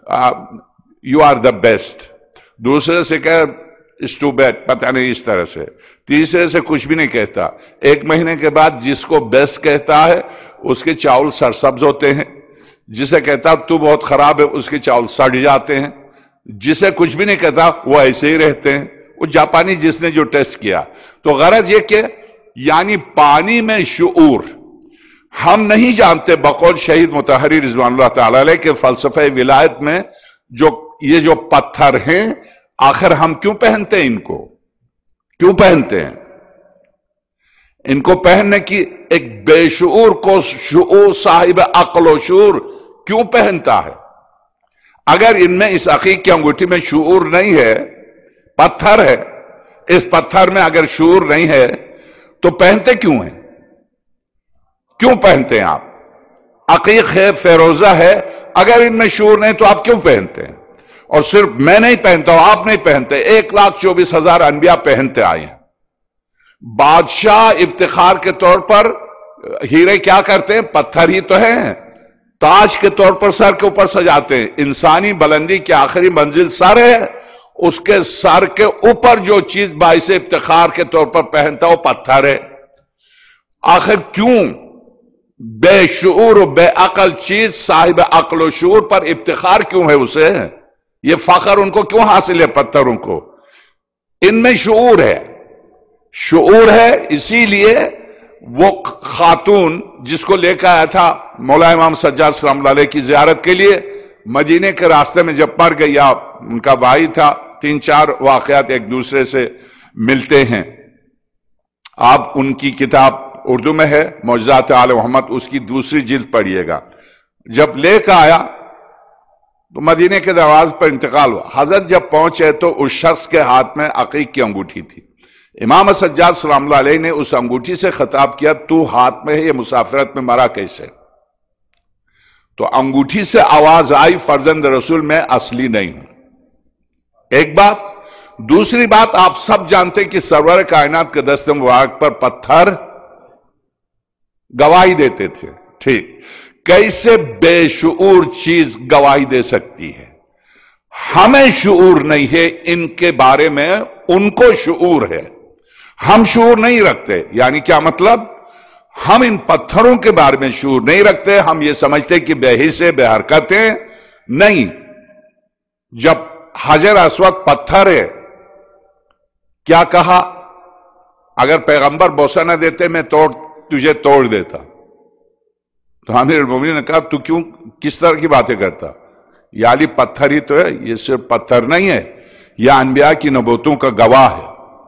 یو آر دا بیسٹ، دوسرے سے کہ اس ٹو بیڈ، پتہ نہیں اس طرح سے، تیسرے سے کچھ بھی نہیں کہتا. ایک مہینے کے بعد جس کو بیسٹ کہتا ہے اس کے چاول سرسبز ہوتے ہیں، جسے کہتا تو بہت خراب ہے اس کے چاول سڑ جاتے ہیں، جسے کچھ بھی نہیں کہتا وہ ایسے ہی رہتے ہیں. وہ جاپانی جس نے جو ٹیسٹ کیا. تو غرض یہ کہ یعنی پانی میں شعور ہم نہیں جانتے، بقول شہید مطہری رضوان اللہ تعالی علیہ کے فلسفہ ولایت میں جو یہ جو پتھر ہیں آخر ہم کیوں پہنتے ہیں، ان کو کیوں پہنتے ہیں؟ ان کو پہننے کی ایک بے شعور کو شعور صاحب عقل و شعور کیوں پہنتا ہے؟ اگر ان میں اس عقیق کی انگوٹھی میں شعور نہیں ہے، پتھر ہے، اس پتھر میں اگر شعور نہیں ہے تو پہنتے کیوں ہیں؟ کیوں پہنتے ہیں آپ؟ عقیق ہے، فیروزہ ہے، اگر ان میں شعور نہیں تو آپ کیوں پہنتے ہیں؟ اور صرف میں نہیں پہنتا ہوں، آپ نہیں پہنتے، ایک لاکھ چوبیس ہزار انبیاء پہنتے آئے ہیں. بادشاہ افتخار کے طور پر ہیرے کیا کرتے ہیں؟ پتھر ہی تو ہیں، تاج کے طور پر سر کے اوپر سجاتے ہیں. انسانی بلندی کی آخری منزل سر ہے، اس کے سر کے اوپر جو چیز باعث افتخار کے طور پر پہنتا وہ پتھر ہے. آخر کیوں بے شعور و بے عقل چیز صاحب عقل و شعور پر افتخار کیوں ہے اسے؟ یہ فخر ان کو کیوں حاصل ہے پتھروں کو؟ ان میں شعور ہے. شعور ہے اسی لیے وہ خاتون جس کو لے کے آیا تھا مولا امام سجاد سلام اللہ علیہ کی زیارت کے لیے، مدینے کے راستے میں جب مر گئی، ان کا بھائی تھا، تین چار واقعات ایک دوسرے سے ملتے ہیں. آپ ان کی کتاب اردو میں ہے معجزات آل محمد، اس کی دوسری جلد پڑھیے گا. جب لے کے آیا تو مدینے کے دروازے پر انتقال ہوا. حضرت جب پہنچے تو اس شخص کے ہاتھ میں عقیق کی انگوٹھی تھی. امام سجاد سلام اللہ علیہ نے اس انگوٹھی سے خطاب کیا، تو ہاتھ میں ہے، یہ مسافرت میں مرا کیسے؟ تو انگوٹھی سے آواز آئی، فرزند رسول میں اصلی نہیں ہوں. ایک بات. دوسری بات، آپ سب جانتے کہ سرور کائنات کے دست مبارک پر پتھر گواہی دیتے تھے. ٹھیک، کیسے بے شعور چیز گواہی دے سکتی ہے؟ ہمیں شعور نہیں ہے ان کے بارے میں، ان کو شعور ہے، ہم شعور نہیں رکھتے. یعنی کیا مطلب؟ ہم ان پتھروں کے بارے میں شعور نہیں رکھتے. ہم یہ سمجھتے کہ بے حس ہے، بے حرکت ہے. نہیں، جب حجر اسود پتھر ہے، کیا کہا؟ اگر پیغمبر بوسہ نہ دیتے میں توڑ تجھے توڑ دیتا. تو امیر المومنین نے کہا تو کیوں کس طرح کی باتیں کرتا؟ یہ علی پتھر ہی تو ہے، یہ صرف پتھر نہیں ہے، یہ انبیاء کی نبوتوں کا گواہ ہے،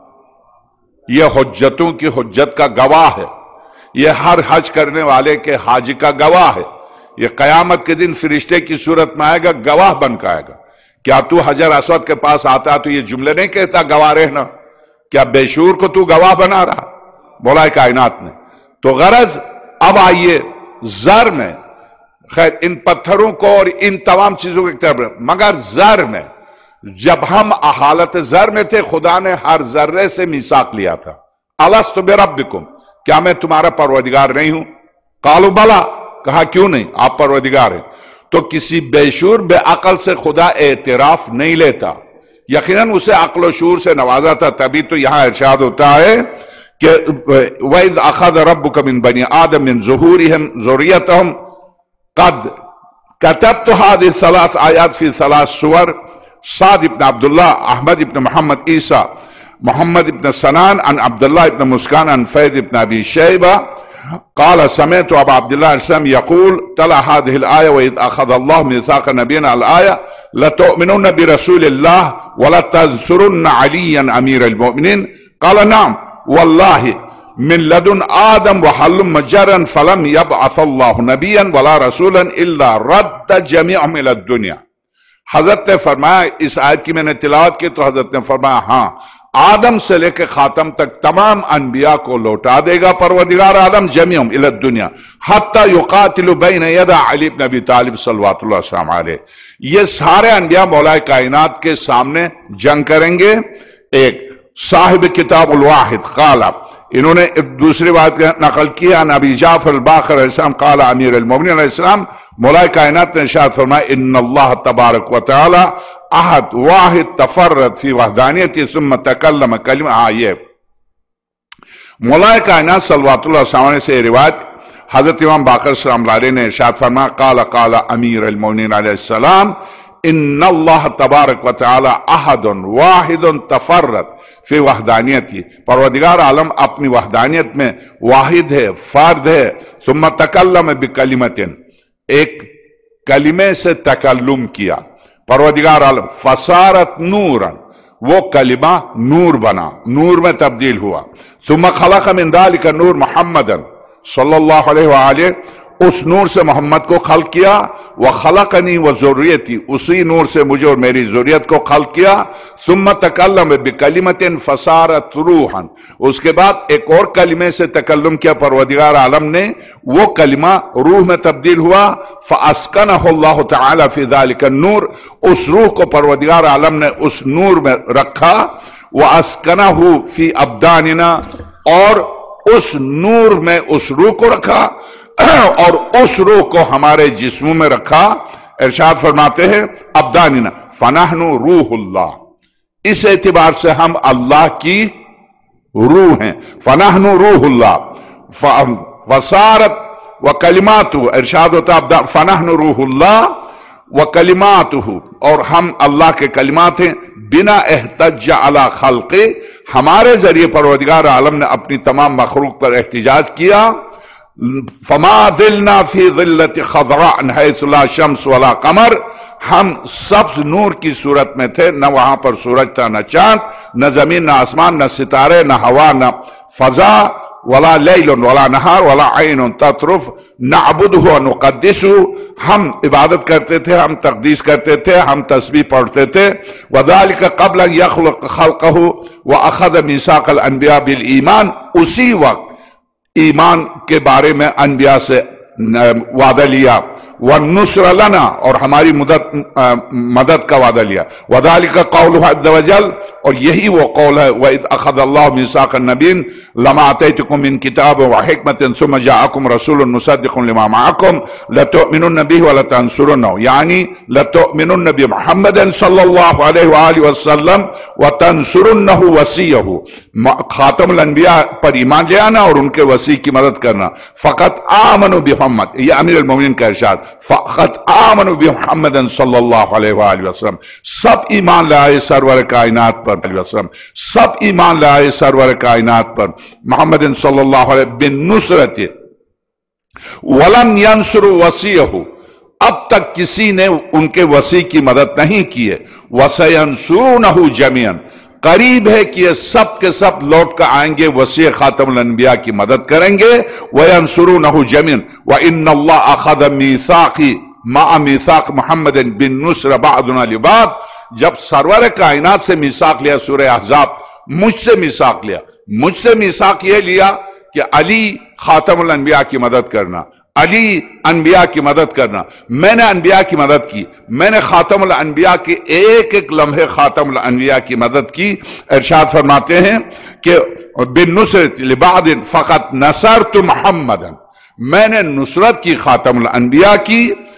یہ حجتوں کی حجت کا گواہ ہے، یہ ہر حج کرنے والے کے حج کا گواہ ہے. یہ قیامت کے دن فرشتے کی صورت میں آئے گا، گواہ بن کے آئے گا. کیا تو حجر اسود کے پاس آتا تو یہ جملے نہیں کہتا گواہ رہنا؟ کیا بے شعور کو تو گواہ بنا رہا مولا کائنات نے؟ تو غرض اب آئیے زر میں، خیر ان پتھروں کو اور ان تمام چیزوں کے طرف، مگر زر میں جب ہم حالت زر میں تھے، خدا نے ہر ذرے سے میثاق لیا تھا. الست بربکم، کیا میں تمہارا پروردگار نہیں ہوں؟ قالوا بلا، کہا کیوں نہیں، آپ پروردگار ہیں. تو کسی بے شعور بے عقل سے خدا اعتراف نہیں لیتا، یقیناً اسے عقل و شعور سے نوازا تھا. تبھی تو یہاں ارشاد ہوتا ہے کہ وَإِذْ أَخَذَ رَبُّكَ مِنْ بَنِي آدَمَ مِنْ ظُهُورِهِمْ ذُرِّيَّتَهُمْ قَدْ كَتَبْتُ هَذِهِ الثَّلَاث آيَاتٍ فِي ثَلَاث سُوَرٍ. سعد ابن عبداللہ، احمد ابن محمد عیسیٰ، محمد ابن سنان عن عبداللہ ابن مسکان عن فید ابن ابی شیبہ قال سمعت ابا عبداللہ السلام يقول تلا هذه الآية وإذ أخذ الله ميثاق نبينا الآية لتؤمنن برسول الله ولتنصرن عليا أمير المؤمنين قال نعم والله من لدن آدم وحل مجرا فلم يبعث الله نبيا ولا رسولا إلا رد جميعهم إلى الدنيا. حضرت نے فرمایا، اس آیت کی میں نے تلاوت کی تو حضرت نے فرمایا ہاں، آدم سے لے کے خاتم تک تمام انبیاء کو لوٹا دے گا پروردگار عالم جمیعہم الی الدنیا حتی یقاتل بین یدا علی بن ابی طالب صلوات اللہ السلام علیہ. یہ سارے انبیاء مولا کائنات کے سامنے جنگ کریں گے. ایک صاحب کتاب الواحد قال، انہوں نے دوسری بات نقل کیا عن ابی جعفر الباقر علیہ السلام قال امیر المومنین علیہ السلام، مولا کائنات نے ارشاد فرمایا ان اللہ تبارک و تعالی احد واحد تفرد فی وحدانیتی ثم تکلم کلمہ. آئیے مولا کائنات صلوات اللہ علیہ وسلم سے روایت، حضرت امام باقر سلام اللہ علیہ نے ارشاد فرمایا قال قال امیر المومنین علیہ السلام ان اللہ تبارک و تعالی احد واحد تفرد فی وحدانیتی، پروردگار عالم اپنی وحدانیت میں واحد ہے، فرد ہے. ثم تکلم بکلمت، ایک کلمے سے تکلم کیا پروردگار عالم، فصارت نورا، وہ کلمہ نور بنا، نور میں تبدیل ہوا. ثم خلق من ذلك نور محمدا صلی اللہ علیہ وآلہ، اس نور سے محمد کو خلق کیا. وخلقنی وذریتی، اسی نور سے مجھے اور میری ذریت کو خلق کیا. ثم تکلم بکلمت فصارت روحا، اس کے بعد ایک اور کلمے سے تکلم کیا پروردگار عالم نے، وہ کلمہ روح میں تبدیل ہوا. فاسکنہ اللہ تعالی فی ذلک النور، اس روح کو پروردگار عالم نے اس نور میں رکھا. واسکنہ فی ابداننا، اور اس نور میں اس روح کو رکھا اور اس روح کو ہمارے جسموں میں رکھا. ارشاد فرماتے ہیں ابداننا فنحن روح اللہ، اس اعتبار سے ہم اللہ کی روح ہیں. فنحن روح اللہ وسارت و کلمات، ارشاد ہوتا فنحن روح اللہ و کلمات، اور ہم اللہ کے کلمات ہیں. بنا احتج علی خلق، ہمارے ذریعے پروردگار عالم نے اپنی تمام مخلوق پر احتجاج کیا. فما ذلنا فی ظلت خضراء حیث لا شمس ولا قمر، ہم سبز نور کی صورت میں تھے، نہ وہاں پر سورج تھا نہ چاند، نہ زمین نہ آسمان، نہ ستارے نہ ہوا نہ فضا، ولا لیل ولا نہار ولا عین تطرف نعبدہ ونقدسہ، ہم عبادت کرتے تھے، ہم تقدیس کرتے تھے، ہم تسبیح پڑھتے تھے. وذالک قبل ان یخلق خلقہ واخذ میثاق الانبیاء بالایمان، اسی وقت ایمان کے بارے میں انبیاء سے وعدہ لیا. والنصر لنا، اور ہماری مدد مدد کا وعدہ لیا. وذالک قولہ عز وجل، اور یہی وہ قول ہے وَإِذْ أَخَذَ اللَّهُ مِيثَاقَ النَّبِيِّينَ لَمَا آتَيْتُكُم مِّن كِتَابٍ وَحِكْمَةٍ ثُمَّ جَاءَكُمْ رَسُولٌ مُصَدِّقٌ لِمَا مَعَكُمْ لَتُؤْمِنُنَّ بِهِ وَلَتَنصُرُنَّهُ، یعنی لَتُؤْمِنُنَّ بِمُحَمَّدٍ صلی اللہ علیہ وآلہ وسلم وَتَنصُرُنَّهُ وَصِيَّهُ، خاتم الانبیاء پر ایمان لے آنا اور ان کے وصی کی مدد کرنا. فقط آمنوا بمحمد، یہ امیر المومنین کا ارشاد، فقط آمنوا بمحمد صلی اللہ علیہ وآلہ وسلم، سب ایمان لائے سرور کائنات پر علیہ وسلم، سب ایمان لائے سرور کائنات پر محمد صلی اللہ علیہ بالنصرت ولم ينصروا وصیہ، اب تک کسی نے ان کے وصی کی مدد نہیں کی ہے. وَسَيَنْصُرُونَهُ جَمِيعًا، قریب ہے کہ یہ سب کے سب لوٹ کر آئیں گے، وصی خاتم الانبیاء کی مدد کریں گے. وَيَنْصُرُونَهُ جَمِيعًا وَإِنَّ اللَّهَ أَخَذَ مِيثَاقِ مَعَ مِيثَاقِ مُحَمَّدٍ بِالنُّصْرِ بَعْضُنَا لِبَعْضٍ، جب سرور کائنات سے میثاق لیا سورہ احزاب، مجھ سے میثاق لیا، مجھ سے میثاق یہ لیا کہ علی خاتم الانبیاء کی مدد کرنا، علی انبیاء کی مدد کرنا. میں نے انبیاء کی مدد کی، میں نے خاتم الانبیاء کے ایک ایک لمحے خاتم الانبیاء کی مدد کی. ارشاد فرماتے ہیں کہ بالنصرت لبعض فقط نصرت محمدا، میں نے نصرت کی خاتم الانبیاء کی.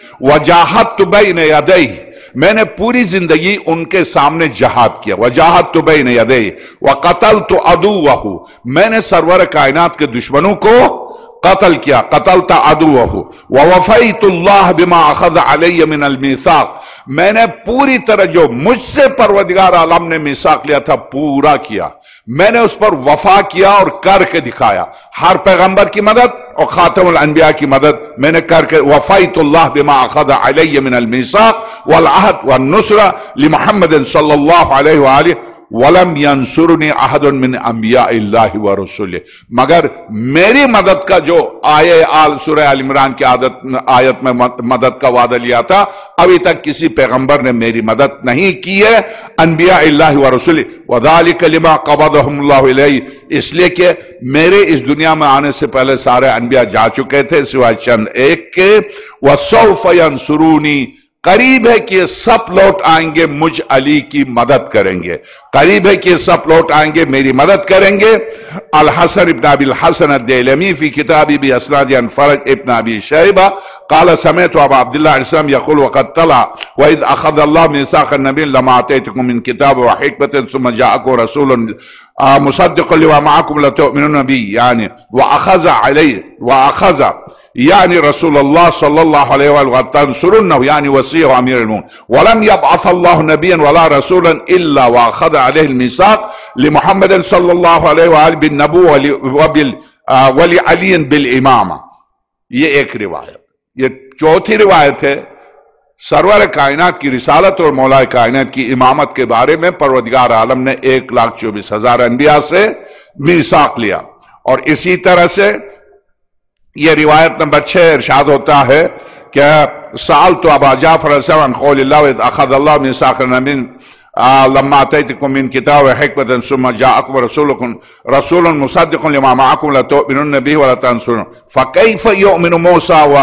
وجاہدت بین یدیہ، میں نے پوری زندگی ان کے سامنے جہاد کیا. وجاہدت بین یدیہ وقتلت عدوہ، میں نے سرور کائنات کے دشمنوں کو قتل کیا. قتلت عدوہ. ووفیت اللہ بما اخذ علی من المیثاق، میں نے پوری طرح جو مجھ سے پروردگار عالم نے میثاق لیا تھا پورا کیا، میں نے اس پر وفا کیا اور کر کے دکھایا. ہر پیغمبر کی مدد اور خاتم الانبیاء کی مدد میں نے کر کے. وفیت اللہ بما اخذ علی من المیثاق والعہد والنصر لمحمد صلی اللہ علیہ وآلہ ولم ينصرنی احد من انبیاء اللہ ورسولہ، مگر میری مدد کا جو آیے آل سورہ آل عمران کی عادت آیت میں مدد کا وعدہ لیا تھا، ابھی تک کسی پیغمبر نے میری مدد نہیں کی ہے. انبیاء اللہ ورسولہ وذالک لما قبضہم اللہ الیہ، اس لیے کہ میرے اس دنیا میں آنے سے پہلے سارے انبیاء جا چکے تھے سوائے چند ایک کے. وسوف ینصرونی، قریب ہے کہ یہ سب لوٹ آئیں گے مجھ علی کی مدد کریں گے، قریب ہے کہ یہ سب لوٹ آئیں گے میری مدد کریں گے. الحسن ابن ابی الحسن الدیلمی فی کتابی بی اسناد عن فرج ابن ابی شیبہ قال سمعت ابا عبداللہ علیہ السلام یقول وقد طلع وَإِذْ أَخَذَ اللَّهُ مِيثَاقَ النَّبِيِّينَ لَمَا آتَيْتُكُم مِّن كِتَابٍ وَحِكْمَةٍ ثُمَّ جَاءَكُمْ رَسُولٌ مُصَدِّقٌ لِمَا مَعَكُمْ لَتُؤْمِنُنَّ بِهِ، یعنی وَأَخَذَ عَلَيْهِ وَأَخَذَ یعنی رسول اللہ صلی اللہ علیہ وآلہ تنصرنہ یعنی وصی و امیر المؤمنین. ولم یبعث اللہ نبیا ولا رسولا الا واخذ علیہ المیثاق لمحمد صلی اللہ علیہ وآلہ بالنبوۃ ولعلی بالامامہ. یہ ایک روایت. یہ چوتھی روایت ہے سرور کائنات کی رسالت اور مولا کائنات کی امامت کے بارے میں پروردگار عالم نے ایک لاکھ چوبیس ہزار انبیاء سے میثاق لیا. اور اسی طرح سے یہ روایت نمبر چھ ارشاد ہوتا ہے کہ سألت ابا جعفر عن قول اللہ اذ اخذ اللہ میثاق النبیین لما آتیتکم من کتاب وحکمۃ ثم جاءکم رسولکم رسول مصدق لما معکم لتؤمنن به ولتنصرنہ. فکیف یؤمن موسیٰ و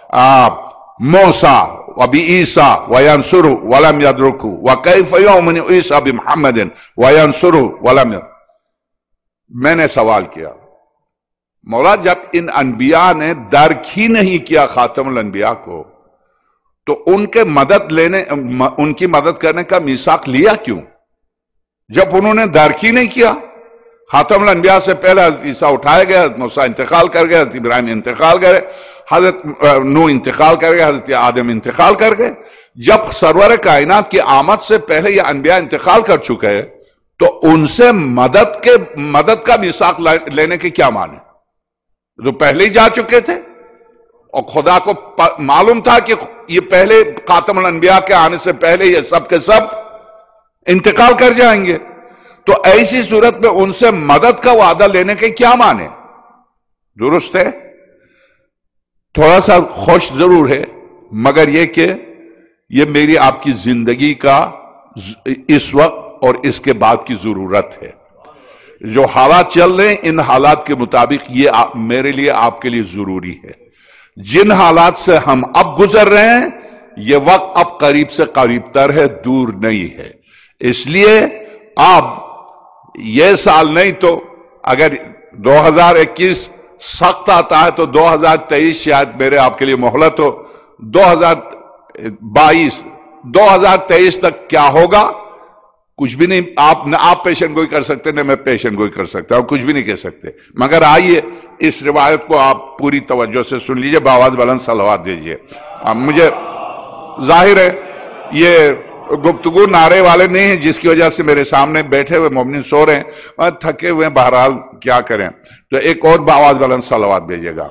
موسیٰ وبعیسیٰ وینصروا ولم یدرکوا وکیف یؤمن عیسیٰ بمحمد وینصروا ولم یدرکوا. میں نے سوال کیا مولا جب ان انبیاء نے درک ہی نہیں کیا خاتم الانبیاء کو تو ان کے مدد لینے ان کی مدد کرنے کا میثاق لیا کیوں؟ जब उन्होंने दरकी नहीं किया, खातमुल अंबिया से पहले हजरत ईसा उठाया गया, हजरत मूसा इंतकाल कर गए, हजरत इब्राहिम इंतकाल करे, हजरत नूह इंतकाल कर गए, हजरत आदम इंतकाल कर गए। जब सरवर कायनात की आमद से पहले ये अंबिया इंतकाल कर चुके हैं, तो उनसे मदद के मदद का मिसाक लेने के क्या माने? तो पहले ही जा चुके थे और खुदा को मालूम था कि ये पहले खातमुल अंबिया के आने से पहले ये सब के सब इंतकाल कर जाएंगे। तो ऐसी सूरत में उनसे मदद का वादा लेने के क्या माने? दुरुस्त है, थोड़ा सा खुश जरूर है, मगर यह कि यह मेरी आपकी जिंदगी का इस वक्त और इसके बाद की जरूरत है। जो हालात चल रहे हैं, इन हालात के मुताबिक ये आ, मेरे लिए आपके लिए जरूरी है। जिन हालात से हम अब गुजर रहे हैं, यह वक्त अब करीब से करीब तर है, दूर नहीं है। इसलिए आप यह साल नहीं तो अगर दो हज़ार इक्कीस सख्त आता है तो दो हज़ार तेईस शायद मेरे आपके लिए मोहलत हो। दो हज़ार बाईस दो हज़ार तेईस तक क्या होगा कुछ भी नहीं, आप न आप पेशन गोई कर सकते न मैं पेशन गोई कर सकता हूं, कुछ भी नहीं कह सकते। मगर आइए इस रिवायत को आप पूरी तवज्जो से सुन लीजिए, बावाज बुलंद सलवात दीजिए। मुझे जाहिर है ये गुफ्तगू नारे वाले नहीं है, जिसकी वजह से मेरे सामने बैठे हुए मोमिन सो रहे हैं और थके हुए हैं, बहरहाल क्या करें। तो एक और बावाज बुलंद सलवात भेजिएगा।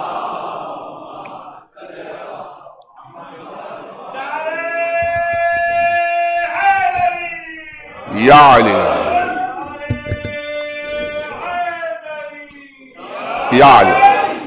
या अली या अली।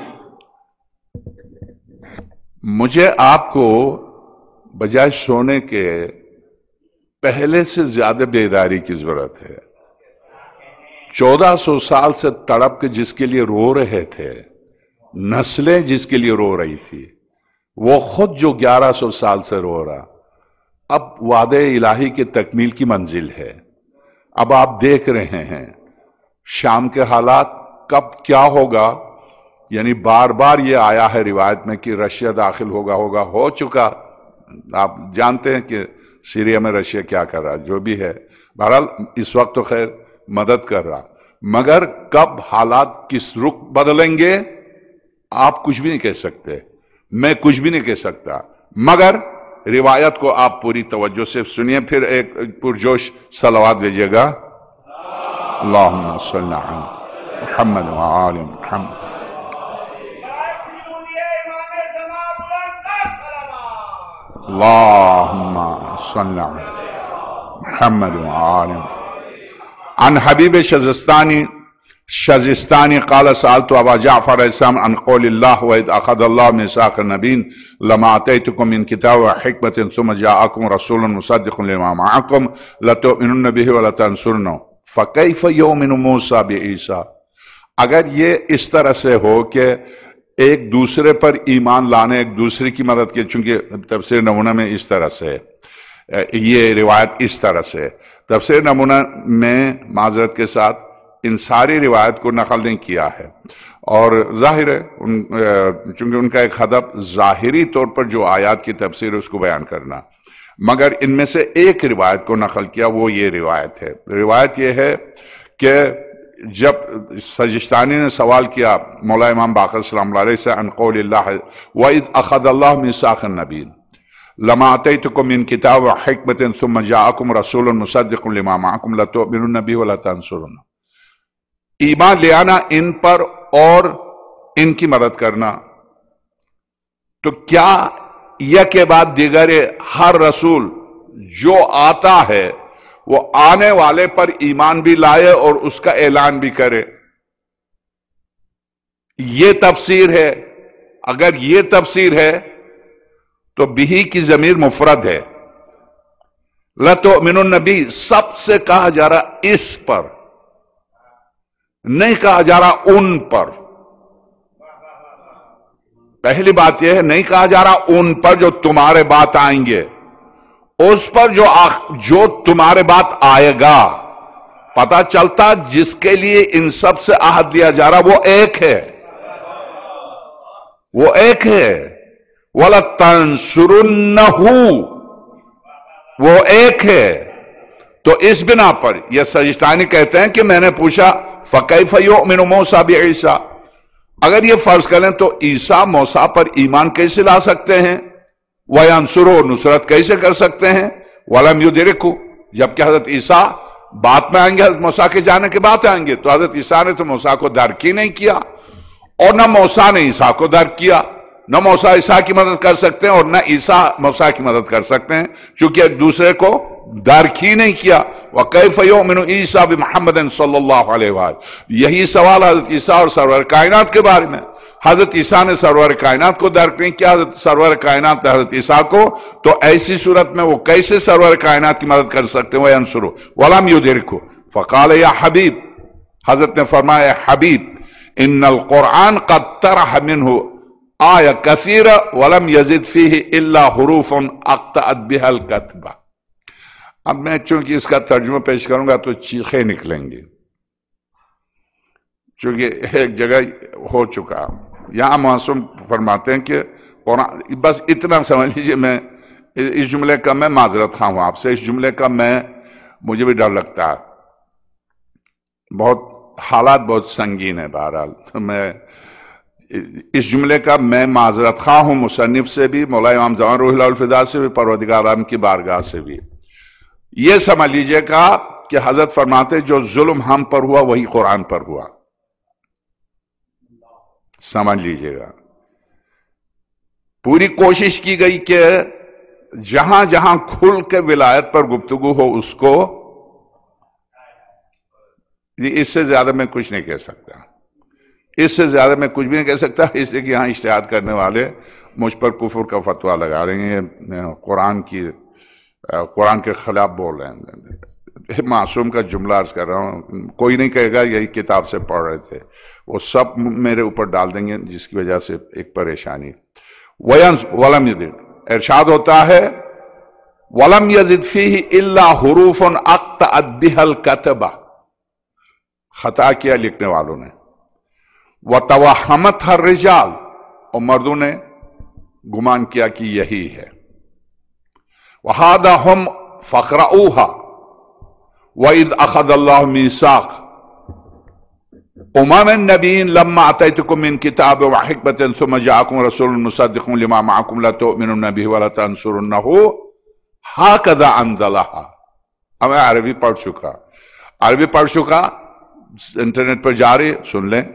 मुझे आपको बजाय सोने के पहले से ज्यादा बेदारी की जरूरत है। चौदह सौ साल से तड़प के जिसके लिए रो रहे थे, नस्लें जिसके लिए रो रही थी, वो खुद जो ग्यारह सौ साल से रो रहा, अब वादे इलाही की तकमील की मंजिल है। अब आप देख रहे हैं शाम के हालात, कब क्या होगा। यानी बार बार ये आया है रिवायत में कि रशिया दाखिल होगा होगा हो चुका। आप जानते हैं कि सीरिया में रशिया क्या कर रहा है, जो भी है। बहरहाल इस वक्त तो खैर मदद कर रहा, मगर कब हालात किस रुख बदलेंगे आप कुछ भी नहीं कह सकते, मैं कुछ भी नहीं कह सकता। मगर रिवायत को आप पूरी तवज्जो से सुनिए, फिर एक पुरजोश सलवात भेजिएगा। अल्लाहुम्मा सल्ली अला मुहम्मद व आले मुहम्मद। अल्लाहुम्मा सल्ली अला मुहम्मद व आले मुहम्मद। अन हबीब शज़स्तानी शज़िस्तानी क़ाल सअलतु अबा जाफ़र अलैहिस्सलाम अन क़ौलिल्लाह व इज़ अख़ज़ल्लाहु मिसाक़ नबीन लमा आतैतुकुम मिन किताब व हिकमतिन सुम्मा जाअकुम रसूलुन मुसद्दिक़ुन लिमा मअकुम लतु'मिनुन्न बिही व लतंसुरनहु फ़कैफ़ यु'मिनु मूसा बिईसा। अगर ये इस तरह से हो कि एक दूसरे पर ईमान लाने, एक दूसरे की मदद की, चूंकि तफसीर नमूना में इस तरह से, ये रिवायत इस तरह से, तफसीर नमूना में माजरत के साथ इन सारी रिवायत को नकल नहीं किया है। और जाहिर है उन चूंकि उनका एक हदफ जाहिरी तौर पर जो आयात की तफसीर उसको बयान करना, मगर इनमें से एक रिवायत को नकल किया, वो ये रिवायत है। रिवायत ये है कि जब सजिस्तानी ने सवाल किया मौला इमाम बाक़र सलाम अलैहि से अन क़ौलिल्लाह व इज़ अख़ज़ल्लाहु मिसाक़ नबीन लमा आतैतुकुम मिन किताब व हिकमतिन सुम्मा जाअकुम रसूलुन मुसद्दिक़ुन लिमा मअकुम लतु'मिनुन्न बिही व लतंसुरनहु। ईमान ले आना इन पर और इनकी मदद करना। तो क्या यह के बाद दिगर हर रसूल जो आता है वो आने वाले पर ईमान भी लाए और उसका ऐलान भी करे? ये तफसीर है। अगर ये तफसीर है तो बिही की जमीर मुफरद है। लतु'मिनुन्न बिही सबसे कहा जा रहा इस पर, नहीं कहा जा रहा उन पर। पहली बात यह है, नहीं कहा जा रहा उन पर जो तुम्हारे बात आएंगे, उस पर जो आ, जो तुम्हारे बात आएगा। पता चलता जिसके लिए इन सब से आहद लिया जा रहा वो एक है, वो एक है। वला तंसुरुन्नहु, वो एक है। تو اس بنا پر یہ سجستانی کہتے ہیں کہ میں نے پوچھا فَكَيْفَ يُؤْمِنُ مُوسَى بِعِيسَى، اگر یہ فرض کریں تو عیسیٰ موسیٰ پر ایمان کیسے لا سکتے ہیں، وَيَنْصُرُ، نصرت کیسے کر سکتے ہیں، وَلَمْ يُدْرِكُ، جبکہ حضرت عیسیٰ بعد میں آئیں گے، حضرت موسیٰ کے جانے کے بعد آئیں گے، تو حضرت عیسیٰ نے تو موسیٰ کو درک ہی نہیں کیا، اور نہ موسیٰ نے عیسیٰ کو درک کیا، نہ موسیٰ عیسیٰ کی مدد کر سکتے ہیں اور نہ عیسیٰ موسیٰ کی مدد کر سکتے ہیں، چونکہ ایک دوسرے کو درک ہی نہیں کیا۔ وَكَيْفَ يُؤْمِنُ عِيسَى بِمُحَمَّدٍ صلی اللہ علیہ وآلہ، یہی سوال حضرت عیسیٰ اور سرور کائنات کے بارے میں۔ حضرت عیسیٰ نے سرور کائنات کو درک نہیں کیا، حضرت سرور کائنات نے حضرت عیسیٰ کو، تو ایسی صورت میں وہ کیسے سرور کائنات کی مدد کر سکتے ہیں؟ وَيَنْصُرُ وَلَمْ يُدْرِكُ فَقَالَ يَا حبیب، حضرت نے فرمایا حبیب ان القرآن قد طرح منه آیہ کثیرہ ولم یزد فیہ الا حروف اقطعت بها الکتبہ۔ اب میں چونکہ اس کا ترجمہ پیش کروں گا تو چیخیں نکلیں گی، چونکہ ایک جگہ ہو چکا۔ یہاں معصوم فرماتے ہیں کہ قرآن، بس اتنا سمجھ لیجئے، میں اس جملے کا میں معذرت خواہ ہوں آپ سے، اس جملے کا میں مجھے بھی ڈر لگتا ہے، بہت حالات بہت سنگین ہے، بہرحال میں اس جملے کا میں معذرت خواہ ہوں، مصنف سے بھی، مولا امام زمان روح اللہ الفدا سے بھی، پروردگار عالم کی بارگاہ سے بھی۔ یہ سمجھ لیجئے گا کہ حضرت فرماتے جو ظلم ہم پر ہوا وہی قرآن پر ہوا، سمجھ لیجئے گا۔ پوری کوشش کی گئی کہ جہاں جہاں کھل کے ولایت پر گفتگو ہو اس کو، اس سے زیادہ میں کچھ نہیں کہہ سکتا، اس سے زیادہ میں کچھ بھی نہیں کہہ سکتا، اس لیے کہ یہاں اجتہاد کرنے والے مجھ پر کفر کا فتویٰ لگا رہے ہیں، قرآن کی قرآن کے خلاف بول رہے ہیں۔ معصوم کا جملہ عرض کر رہا ہوں، کوئی نہیں کہے گا یہی کتاب سے پڑھ رہے تھے، وہ سب میرے اوپر ڈال دیں گے، جس کی وجہ سے ایک پریشانی۔ وَلَمْ يَزِدْ، ارشاد ہوتا ہے وَلَمْ يَزِدْ فِيهِ إِلَّا حُرُوفٌ أَقْطَعَتْ بِهَا الْكَتْبَةَ، خطا کیا لکھنے والوں نے، وَتَوَحَّمَتْهَا الرِّجَالُ، اور مردوں نے گمان کیا کہ یہی ہے، وَهَذَا هُمْ فَاقْرَؤُوهَا وَإِذْ أَخَذَ اللَّهُ مِيثَاقَ أُمَمَ النَّبِيِّينَ لَمَّا آتَيْتُكُم مِّن كِتَابٍ وَحِكْمَةٍ ثُمَّ جَاءَكُمْ رَسُولٌ مُصَدِّقٌ لِمَا مَعَكُمْ لَتُؤْمِنُنَّ بِهِ وَلَتَنصُرُنَّهُ هَكَذَا أَنزَلَهَا۔ اب میں عربی پڑھ چکا، عربی پڑھ چکا، انٹرنیٹ پر جا رہے سن لیں،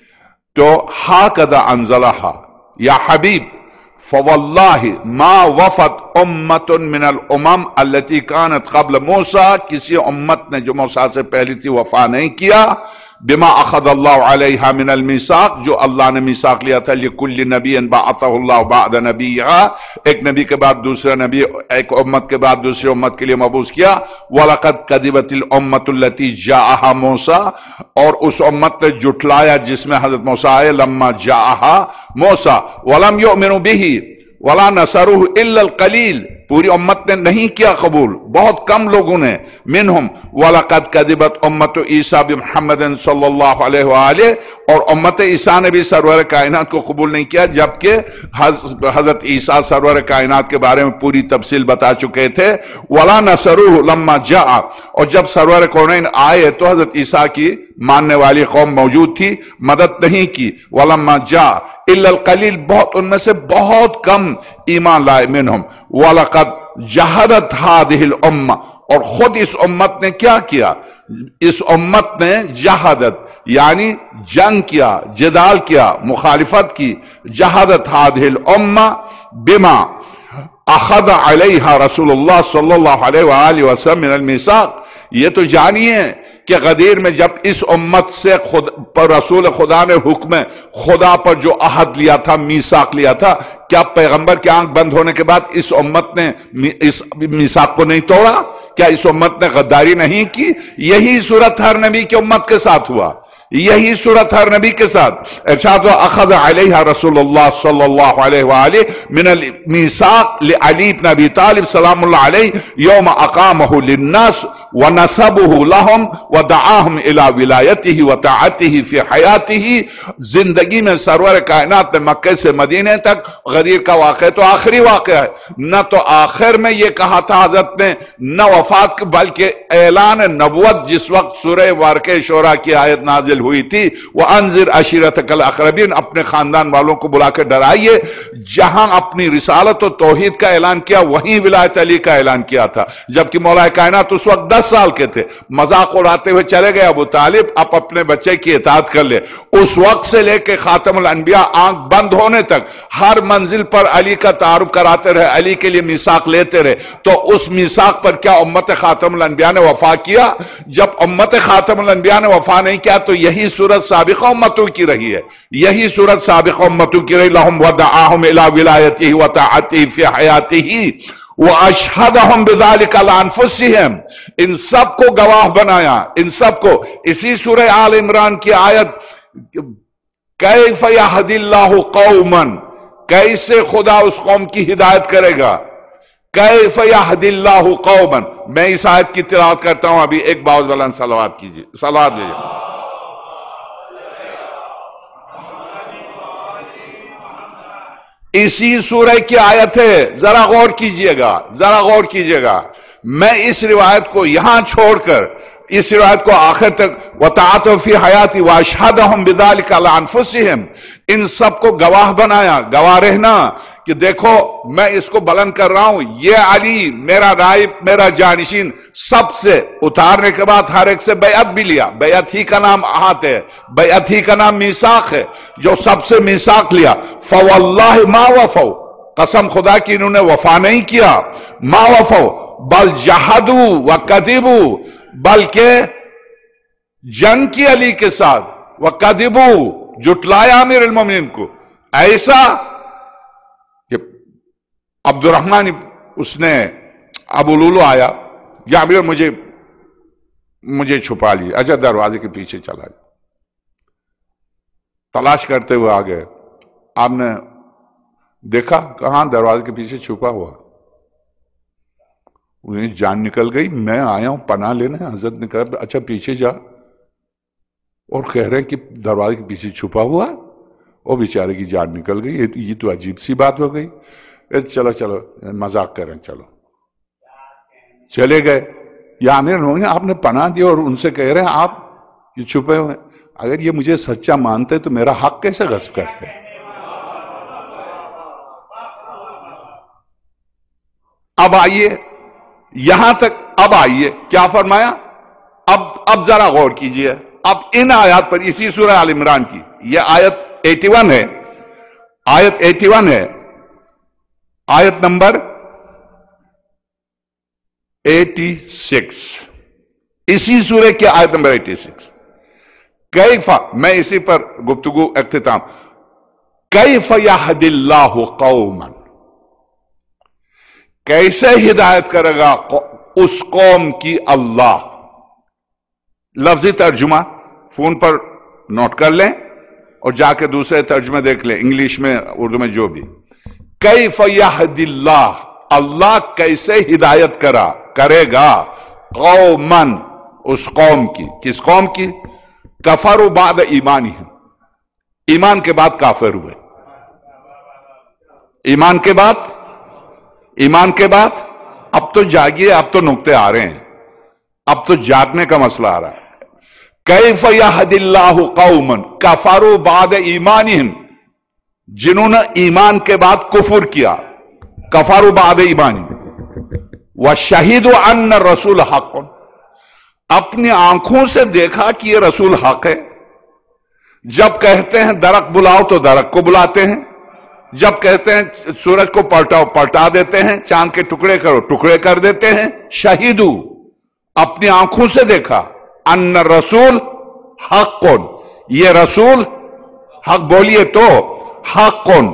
تو هَكَذَا أَنزَلَهَا یا حبیب فَوَاللَّهِ مَا وَفَتْ أُمَّةٌ مِّنَ الْأُمَمْ الَّتِي كَانَتْ قَبْلَ مُوسَىٰ، کسی امت نے جو موسیٰ سے پہلی تھی وفا نہیں کیا، بما اخذ اللہ علیہا من المیثاق، جو اللہ نے میثاق لیا تھا، لکل نبی بعثہ اللہ بعد نبیہا، ایک نبی کے بعد دوسرا نبی، ایک امت کے بعد دوسری امت کے لیے مبعوث کیا۔ وَلَقَدْ كَذِبَتِ الْأُمَّةُ الَّتِي جَاءَهَا مُوسَىٰ، اور اس امت نے جھٹلایا جس میں حضرت موسیٰ آئے، لما جاءها موسیٰ وَلَمْ يُؤْمِنُوا بِهِ وَلَا نَصَرُوهُ إِلَّا الْقَلِيلُ، پوری امت نے نہیں کیا قبول، بہت کم لوگوں نے، منہم وَلَقَدْ كَذِبَتْ أُمَّةُ عِيسَىٰ بِمُحَمَّدٍ صلی اللہ علیہ وآلہ، اور امت عیسیٰ نے بھی سرور کائنات کو قبول نہیں کیا، جبکہ حضرت عیسیٰ سرور کائنات کے بارے میں پوری تفصیل بتا چکے تھے۔ وَلَا نَصَرُوهُ لَمَّا جَاءَ، اور جب سرور کونین آئے تو حضرت عیسیٰ کی ماننے والی قوم موجود تھی، مدد نہیں کی۔ وَلَمَّا جَاءَ إِلَّا الْقَلِيلُ، بہت ان میں سے بہت کم ایمان لائے، منہم وَلَقَدْ جَهَدَتْ هَذِهِ الْأُمَّةُ، اور خود اس امت نے کیا کیا، اس امت نے جہادت یعنی جنگ کیا، جدال کیا، مخالفت کی، جہادت هذه الأمة بما اخذ علیہا رسول اللہ صلی اللہ علیہ وآلہ وسلم من المیثاق، یہ تو جانیے کہ غدیر میں جب اس امت سے خود پر رسول خدا نے حکم خدا پر جو عہد لیا تھا، میثاق لیا تھا، کیا پیغمبر کی آنکھ بند ہونے کے بعد اس امت نے اس میثاق کو نہیں توڑا؟ کیا اس امت نے غداری نہیں کی؟ یہی صورت ہر نبی کی امت کے ساتھ ہوا، यही सूरत हर नबी के साथ इरशाद हुआ, अखज़ अलैहा रसूलुल्लाह सल्लल्लाहु अलैहि वआलिहि मिनल मीसाक लिअली इब्न अबी तालिब सलामुल्लाह अलैहि यौम अक़ामहु लिन्नास व नसबहु लहुम व दआहुम इला विलायतिही व ताअतिही फी हयातिही। जिंदगी में सरवर कायनात ने मक्के से मदीने तक, गदीर का वाक़या तो आखिरी वाक़या है, न तो आखिर में यह कहा था हजरत ने, न वफात, बल्कि ऐलान नबुवत जिस वक्त सूरह वाक़या शोरा की आयत नाजिल हुई थी, वह अनजिर अशीरतकल अक़रबीन, अपने खानदान वालों को बुला कर डराइए। जहां अपनी रिसालत और तौहीद का ऐलान किया वहीं विलायत अली का ऐलान किया था, जबकि मौला कायनात उस वक्त दस साल के थे। मजाक उड़ाते हुए चले गए अबू तालिब, आप अपने बच्चे की इताअत कर ले। उस वक्त से लेकर खातमुल अंबिया आंख बंद होने तक हर मंजिल पर अली का तारुफ कराते रहे, अली के लिए मीसाक लेते रहे। तो उस मीसाक पर क्या उम्मत खातमुल अंबिया ने वफा किया? जब उम्मत खातमुल अंबिया ने वफा नहीं किया तो यही सूरत साबिक़ा उम्मतों की रही है, यही सूरत साबिक़ा उम्मतों की रही। लहुम वदअहुम इला विलायतिही व ताअतिही फी हयातिही व अशहदहुम बिज़ालिका अला अनफुसिहिम, इन सबको गवाह बनाया, इन सबको। इसी सूरह आल इमरान की आयत, कैफ़ यहदिल्लाहु कौमन, कैसे खुदा उस कौम की हिदायत करेगा, कैफ़ यहदिल्लाहु कौमन। मैं इस आयत की तिलावत करता हूं अभी, एक बाउज़ वाला सलावत कीजिए, सलावत लीजिए। इसी सूरह की आयत है, जरा गौर कीजिएगा, जरा गौर कीजिएगा। मैं इस रिवायत को यहां छोड़कर इस रिवायत को आखिर तक, वताअत फी हयाती व अशहदहुम बिज़ालिका अला अनफुसिहिम, इन सबको गवाह बनाया, गवाह रहना कि देखो मैं इसको बुलंद कर रहा हूं, ये अली मेरा नाइब, मेरा जानिशीन। सबसे उतारने के बाद हर एक से बैअत भी लिया, बैअत ही का नाम आहत है, बैअत ही का नाम मीसाक है, जो सबसे मीसाक लिया। फवल्लाहि मा वफौ, कसम खुदा की इन्होंने वफा नहीं किया। मा वफौ बल जहदू व कदिबू, बल्कि जंग की अली के साथ, व कदिबू, जुटलाया अमीर अल मोमिनीन को। ऐसा कि अब्दुर्रहमान उसने, अबू लुलू आया, या अमीर मुझे मुझे छुपा लिया, अच्छा दरवाजे के पीछे चला गया, तलाश करते हुए आ गए। आपने देखा कहां? दरवाजे के पीछे छुपा हुआ। उन्हें जान निकल गई, मैं आया हूं पनाह लेने। हजरत ने कहा अच्छा पीछे जा, और कह रहे हैं कि दरवाजे के पीछे छुपा हुआ, और बेचारे की जान निकल गई। ये, ये तो अजीब सी बात हो गई। चलो चलो मजाक करें, चलो चले गए। या आमिर होंगे, आपने पनाह दी और उनसे कह रहे हैं आप ये छुपे हुए। अगर ये मुझे सच्चा मानते तो मेरा हक कैसे गस्प करते? अब आइए यहां तक, अब आइए क्या फरमाया। अब अब जरा गौर कीजिए, अब इन आयत पर, इसी सूरह आल इमरान की यह आयत इक्यासी है, आयत इक्यासी है, आयत नंबर छियासी, इसी सूरह की आयत नंबर छियासी। कैफा, मैं इसी पर गुफ्तगू इख्तिताम, कैफ यहदिल्लाहु कौमन, कैसे हिदायत करेगा उस कौम की अल्लाह। लफ्जी तर्जुमा फोन पर नोट कर लें और जाके दूसरे तर्जुमे देख लें, इंग्लिश में उर्दू में जो भी। कैफ यहदिल्लाह, अल्लाह कैसे हिदायत करा करेगा कौमन, उस कौम की। किस कौम की? कफरू बाद ईमानी, ईमान के बाद काफिर हुए, ईमान के बाद, ईमान के बाद। अब तो जागिए, अब तो नुक्ते आ रहे हैं, अब तो जागने का मसला आ रहा है। कैफ यहदिल्लाहु कौमन कफरू बाद ईमानिहिम, जिन्होंने ईमान के बाद कुफर किया, कफरू बाद ईमानी। व शहीदु अन्न रसूल हक, अपनी आंखों से देखा कि यह रसूल हक है। जब कहते हैं दरक बुलाओ तो दरक को बुलाते हैं, जब कहते हैं सूरज को पलटाओ पलटा देते हैं, चांद के टुकड़े करो टुकड़े कर देते हैं। शहीदू, अपनी आंखों से देखा, अन्न रसूल हक कौन, ये रसूल हक, बोलिए तो हक कौन।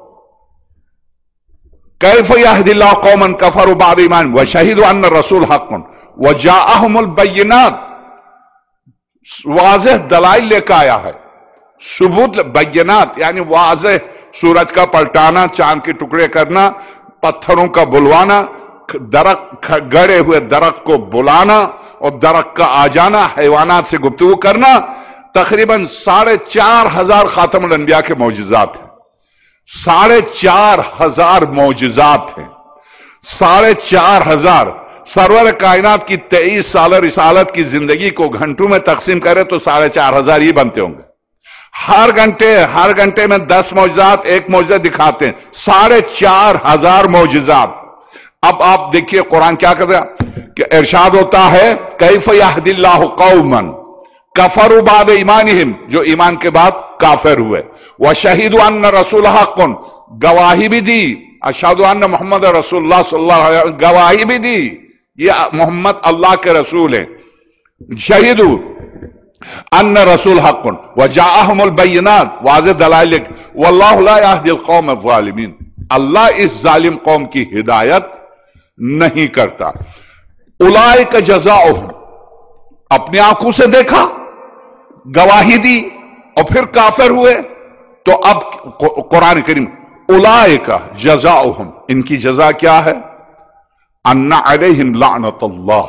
कैफ यहदिल्लाहु कौमन कफरू बाद ईमान व शहीदू अन्न रसूल हक कौन व जाअहुमुल बय्यिनात, واضح دلائل لے کے آیا ہے، ثبوت بینات یعنی واضح، سورج کا پلٹانا، چاند کے ٹکڑے کرنا، پتھروں کا بلوانا، درخت گڑے ہوئے درخت کو بلانا اور درخت کا آ جانا، حیوانات سے گفتگو کرنا، تقریباً ساڑھے چار ہزار خاتم الانبیاء کے معجزات ہیں، ساڑھے چار ہزار معجزات ہیں، ساڑھے چار ہزار سرور کائنات کی تیئیس سالہ رسالت کی زندگی کو گھنٹوں میں تقسیم کرے تو ساڑھے چار ہزار ہی بنتے ہوں گے۔ ہر گھنٹے ہر گھنٹے میں دس معجزات، ایک معجزہ دکھاتے ہیں، ساڑھے چار ہزار معجزات۔ اب آپ دیکھیے قرآن کیا کر رہا کہ ارشاد ہوتا ہے کیف یہدی اللہ قوما کفروا بعد ایمانہم، جو ایمان کے بعد کافر ہوئے، وشہدوا ان رسول حق، گواہی بھی دی، اشہد ان محمد رسول اللہ صلی اللہ علیہ وسلم، گواہی بھی دی یہ محمد اللہ کے رسول ہیں، شہیدو ان رسول حق وجاءہم البینات، واضح دلائل، واللہ لا یہدی القوم الظالمین، اللہ اس ظالم قوم کی ہدایت نہیں کرتا۔ اولئک جزاؤہم، اپنی آنکھوں سے دیکھا، گواہی دی اور پھر کافر ہوئے، تو اب قرآن کریم اولئک جزاؤہم، ان کی جزا کیا ہے؟ ان علیہم لعنت اللہ،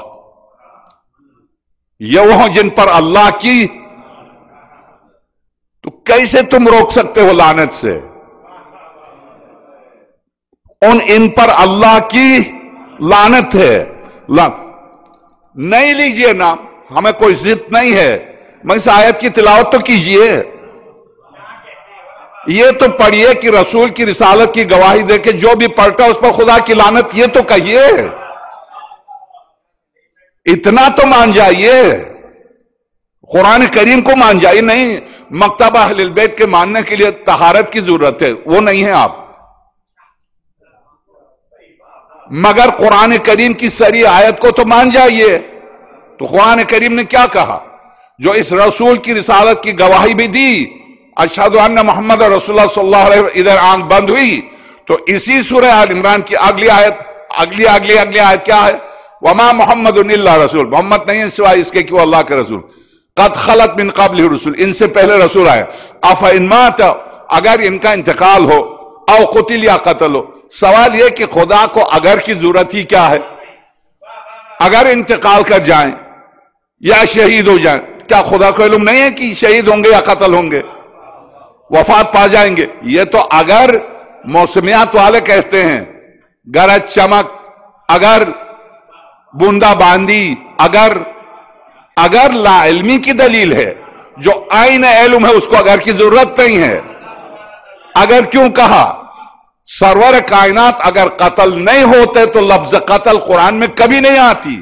یہ وہ جن پر اللہ کی، تو کیسے تم روک سکتے ہو لعنت سے؟ ان ان پر اللہ کی لعنت ہے، نہیں لیجئے نام، ہمیں کوئی ضد نہیں ہے، میں اس آیت کی تلاوت تو کیجئے، یہ تو پڑھیے کہ رسول کی رسالت کی گواہی دے کے جو بھی پڑھتا اس پر خدا کی لعنت، یہ تو کہیے، اتنا تو مان جائیے، قرآن کریم کو مان جائیے، نہیں مکتبہ اہل البیت کے ماننے کے لیے طہارت کی ضرورت ہے، وہ نہیں ہے آپ، مگر قرآن کریم کی صریح آیت کو تو مان جائیے۔ تو قرآن کریم نے کیا کہا؟ جو اس رسول کی رسالت کی گواہی بھی دی، اشہد ان محمد رسول اللہ صلی اللہ علیہ وسلم، ادھر آنکھ بند ہوئی، تو اسی سورہ آل عمران کی اگلی آیت، اگلی اگلی اگلی آیت کیا ہے؟ وما محمد الا رسول، محمد نہیں ہے سوائے اس کے کہ وہ اللہ کے رسول، قد خلت من قبلہ رسول، ان سے پہلے رسول آئے، افإن مات، اگر ان کا انتقال ہو، او قتل یا قتل ہو، سوال یہ کہ خدا کو اگر کی ضرورت ہی کیا ہے؟ اگر انتقال کر جائیں یا شہید ہو جائیں، کیا خدا کو علم نہیں ہے کہ شہید ہوں گے یا قتل ہوں گے، وفات پا جائیں گے؟ یہ تو اگر موسمیات والے کہتے ہیں، گرج چمک، اگر بوندا باندی، اگر اگر لا علمی کی دلیل ہے، جو عین علم ہے اس کو اگر کی ضرورت نہیں ہے۔ اگر کیوں کہا؟ سرور کائنات اگر قتل نہیں ہوتے تو لفظ قتل قرآن میں کبھی نہیں آتی،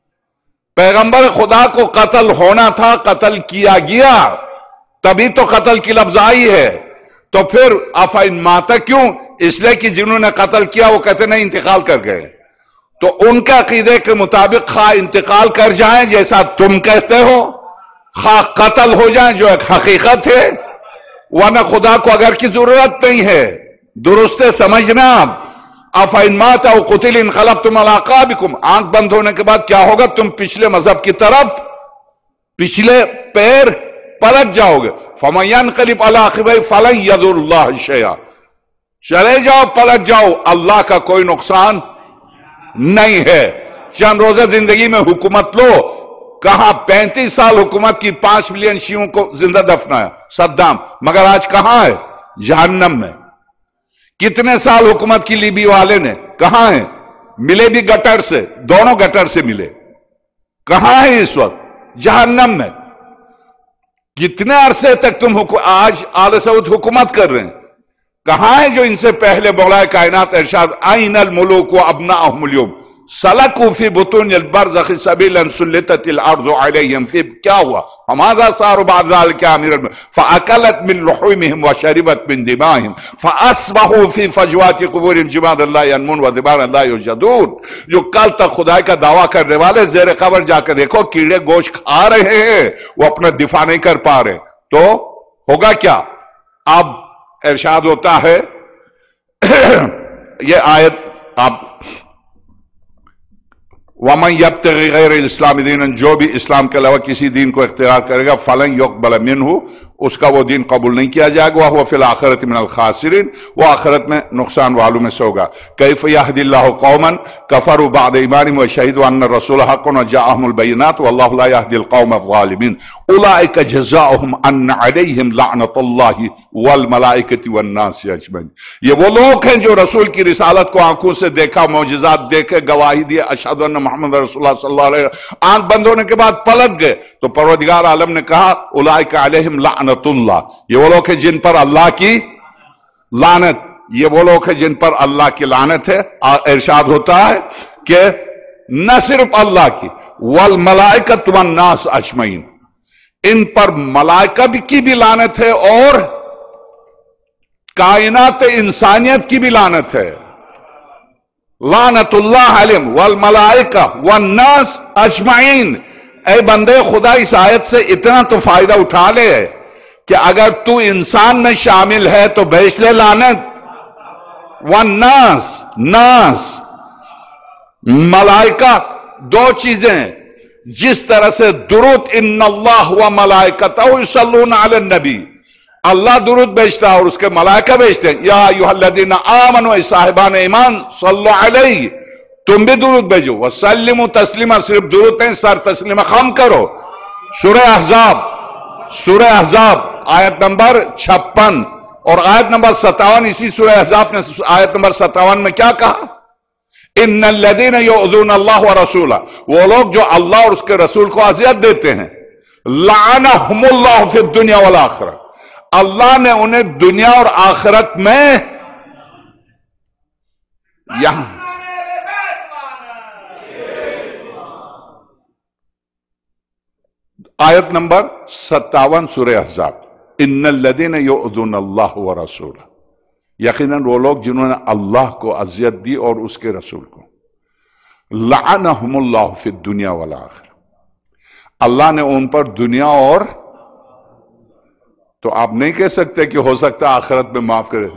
پیغمبر خدا کو قتل ہونا تھا، قتل کیا گیا، تبھی تو قتل کی لفظ آئی ہے، تو پھر افإن مات کیوں؟ اس لیے کہ جنہوں نے قتل کیا وہ کہتے نہیں انتقال کر گئے، تو ان کے عقیدے کے مطابق خواہ انتقال کر جائیں جیسا تم کہتے ہو، خواہ قتل ہو جائیں جو ایک حقیقت ہے، ورنہ خدا کو اگر کی ضرورت نہیں ہے، درست سمجھنا۔ افإن مات او قتل انقلبتم علی اعقابکم، آنکھ بند ہونے کے بعد کیا ہوگا؟ تم پچھلے مذہب کی طرف، پچھلے پیر پلٹ جاؤ گے، فمن ينقلب علی عقبیہ فلن یضر اللہ شیئا، چلے جاؤ پلٹ جاؤ، اللہ کا کوئی نقصان نہیں ہے۔ چند روزہ زندگی میں حکومت لو، کہاں پینتیس سال حکومت کی، پانچ ملین شیعوں کو زندہ دفنایا صدام، مگر آج کہاں ہے؟ جہنم میں۔ کتنے سال حکومت کی لیبی والے نے، کہاں ہیں؟ ملے بھی گٹر سے، دونوں گٹر سے ملے، کہاں ہے اس وقت؟ جہنم میں۔ کتنے عرصے تک تم حکو... آج آل سعود حکومت کر رہے ہیں، کہاں ہے جو ان سے پہلے مولا کائنات ارشاد آئین الملوک و ابناءہم اليوم سلکوا فی بطون البرزخ سبیلا سلطت الارض علیہم، فی کیا ہوا؟ فماذا صاروا بعد ذلک امیر فاکلت من لحومہم وشربت من دمائہم فاصبحوا فی فجوات قبورہم جماد لا ینمون وذبان لا یوجدون۔ جو کل تک خدائی کا دعویٰ کرنے والے زیر قبر جا کے دیکھو، کیڑے گوشت کھا رہے ہیں، وہ اپنا دفاع نہیں کر پا رہے، تو ہوگا کیا؟ اب ارشاد ہوتا ہے یہ آیت، آپ ومن یبتغی غیر الاسلام دینا، جو بھی اسلام کے علاوہ کسی دین کو اختیار کرے گا فلن یقبل منہ، اس کا وہ دین قبول نہیں کیا جائے گا، وہو فی الآخرۃ من الخاسرین، وہ آخرت میں نقصان والوں میں سے ہوگا۔ کیف یہدی اللہ قوما کفروا بعد ایمانہم وشہدوا ان الرسول حق وجاءہم البینات واللہ لا یہدی القوم الظالمین اولئک جزاؤہم ان علیہم لعنۃ اللہ والملائکۃ والناس اجمعین۔ یہ وہ لوگ ہیں جو رسول کی رسالت کو آنکھوں سے دیکھا، معجزات دیکھے، گواہی دی اشہد ان محمد رسول اللہ صلی اللہ علیہ وسلم، آنکھ بند ہونے کے بعد پلٹ گئے تو پروردگار عالم نے کہا اولئک علیہم لعنۃ اللہ، یہ وہ لوگ ہیں جن پر اللہ کی لعنت، یہ وہ لوگ ہیں جن پر اللہ کی لعنت ہے۔ ارشاد ہوتا ہے کہ نہ صرف اللہ کی، والملائکۃ والناس اجمعین، ان پر ملائکہ بھی کی بھی لعنت ہے اور کائنات انسانیت کی بھی لعنت ہے۔ لعنت اللہ علیہم والملائکہ والناس اجمعین۔ اے بندے خدا، اس آیت سے اتنا تو فائدہ اٹھا لے کہ اگر تو انسان میں شامل ہے تو بیچ لے لعنت۔ والناس، ناس، ملائکہ، دو چیزیں، جس طرح سے درود ان اللہ و ملائکتہ یصلون علی النبی، اللہ درود بیچتا ہے اور اس کے ملائکہ بیچتے ہیں۔ یا ایھا الذین آمنوا، اے صاحبان ایمان، صلو علیہ، تم بھی درود بھیجو، وسلموا تسلیما، صرف درود نہیں، سر تسلیمہ خم کرو۔ سورہ احزاب، سورہ احزاب آیت نمبر چھپن اور آیت نمبر ستاون، اسی سورہ احزاب نے آیت نمبر ستاون میں کیا کہا؟ ان الذین یؤذون اللہ ورسولہ، وہ لوگ جو اللہ اور اس کے رسول کو اذیت دیتے ہیں، لعنہم اللہ فی الدنیا والآخرہ، اللہ نے انہیں دنیا اور آخرت میں یہاں آیت نمبر ستاون سورہ احزاب، ان الذین یؤذون اللہ ورسولہ، یقیناً وہ لوگ جنہوں نے اللہ کو اذیت دی اور اس کے رسول کو، لعنہم اللہ فی الدنیا والآخرہ، اللہ نے ان پر دنیا اور، تو آپ نہیں کہہ سکتے کہ ہو سکتا آخرت میں معاف کرے،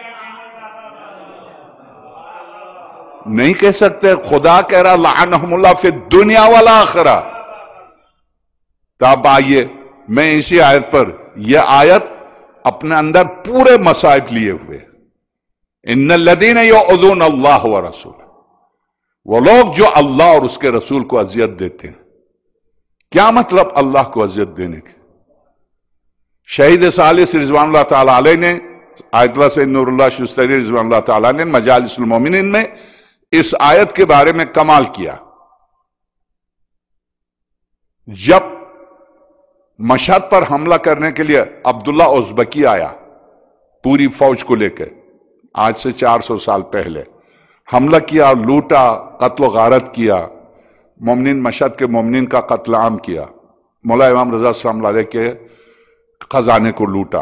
نہیں کہہ سکتے، خدا کہہ رہا لعنہم اللہ فی الدنیا والآخرہ۔ تو اب آئیے میں اسی آیت پر، یہ آیت اپنے اندر پورے مصائب لیے ہوئے، ان الذین یؤذون اللہ ورسولہ، وہ لوگ جو اللہ اور اس کے رسول کو اذیت دیتے ہیں۔ کیا مطلب اللہ کو اذیت دینے کے؟ شہید ثالث رضوان اللہ تعالی علیہ نے، آیت اللہ سے نور اللہ شستری رضوان اللہ تعالی نے مجالس المومنین میں اس آیت کے بارے میں کمال کیا۔ جب مشہد پر حملہ کرنے کے لیے عبداللہ ازبکی آیا پوری فوج کو لے کے، آج سے چار سو سال پہلے حملہ کیا، لوٹا، قتل و غارت کیا، مومنین مشہد کے مومنین کا قتل عام کیا، مولا امام رضا السلام اللہ علیہ کے خزانے کو لوٹا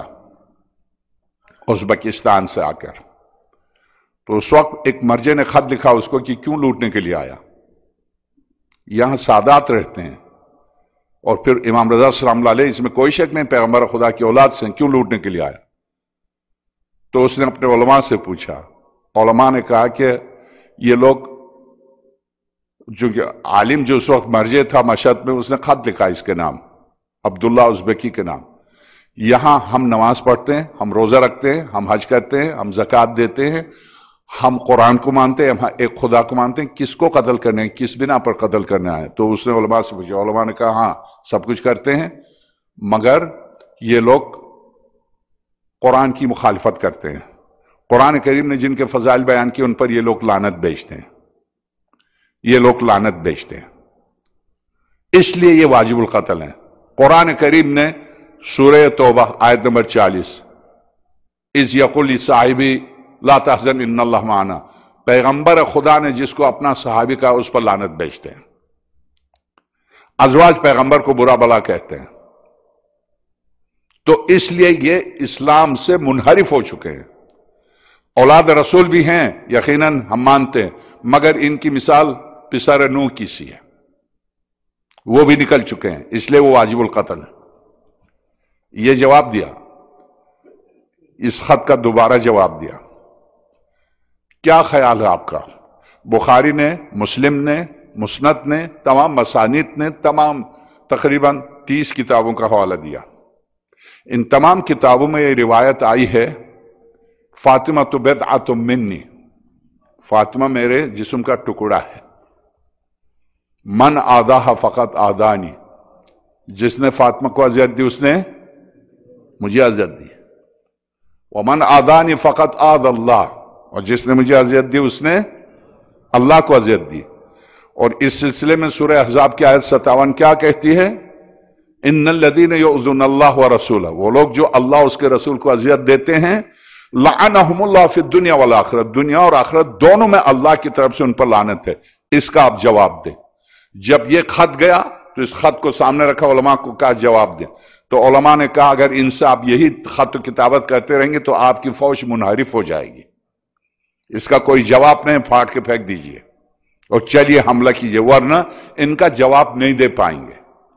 ازبکستان سے آ کر۔ تو اس وقت ایک مرجع نے خط لکھا اس کو کہ کیوں لوٹنے کے لیے آیا، یہاں سادات رہتے ہیں، اور پھر امام رضا السلام اللہ علیہ، اس میں کوئی شک نہیں پیغمبر خدا کی اولاد سے، کیوں لوٹنے کے لیے آیا؟ تو اس نے اپنے علماء سے پوچھا، علماء نے کہا کہ یہ لوگ، جو کہ عالم جو اس وقت مرجع تھا مشہد میں، اس نے خط لکھا اس کے نام، عبداللہ ازبکی کے نام، یہاں ہم نماز پڑھتے ہیں، ہم روزہ رکھتے ہیں، ہم حج کرتے ہیں، ہم زکوٰۃ دیتے ہیں، ہم قرآن کو مانتے ہیں، ہم ایک خدا کو مانتے ہیں، کس کو قتل کرنے ہیں، کس بنا پر قتل کرنے آئے؟ تو اس نے علماء سے پوچھا، علماء نے کہا ہاں سب کچھ کرتے ہیں، مگر یہ لوگ قرآن کی مخالفت کرتے ہیں، قرآن کریم نے جن کے فضائل بیان کیے ان پر یہ لوگ لعنت بیچتے ہیں، یہ لوگ لعنت بیچتے ہیں، اس لیے یہ واجب القتل ہیں۔ قرآن کریم نے سورہ توبہ آیت نمبر چالیس، اذ یقول لصاحبہ لا تحزن ان اللہ معنا، پیغمبر خدا نے جس کو اپنا صحابی کہا اس پر لعنت بیچتے ہیں، ازواج پیغمبر کو برا بلا کہتے ہیں، تو اس لیے یہ اسلام سے منحرف ہو چکے ہیں۔ اولاد رسول بھی ہیں یقیناً ہم مانتے ہیں، مگر ان کی مثال پسر نوح کی سی ہے، وہ بھی نکل چکے ہیں، اس لیے وہ واجب القتل ہے۔ یہ جواب دیا، اس خط کا دوبارہ جواب دیا۔ کیا خیال ہے آپ کا؟ بخاری نے، مسلم نے، मुस्नद ने, तमाम मसानिद ने, तमाम तकरीबन तीस किताबों का हवाला दिया। इन तमाम किताबों में ये रिवायत आई है, फातिमा तो बिदअतुम मिन्नी, फातिमा मेरे जिस्म का टुकड़ा है। मन आदाहा फकत आदानी, जिसने फातिमा को अजियत दी उसने मुझे अजियत दी। व मन आदानी फकत आद अल्लाह, और जिसने मुझे अजियत दी उसने अल्लाह को अजियत दी। और इस सिलसिले में सूरह अहज़ाब की आयत सत्तावन क्या कहती है? इन्नल लदीन युज़ूनल्लाह व रसूलहु, वो लोग जो अल्लाह उसके रसूल को अजियत देते हैं, लअनहुमुल्लाह फिद दुनिया वल आखिरत, दुनिया और आखिरत दोनों में अल्लाह की तरफ से उन पर लानत है। इसका आप जवाब दें। जब ये खत गया तो इस खत को सामने रखा, उलमा को कहा जवाब दें। तो उलमा ने कहा अगर इनसे आप यही खत किताबत करते रहेंगे तो आपकी फौज मुनहरिफ हो जाएगी, इसका कोई जवाब नहीं, फाड़ के फेंक दीजिए और चलिए हमला कीजिए, वरना इनका जवाब नहीं दे पाएंगे,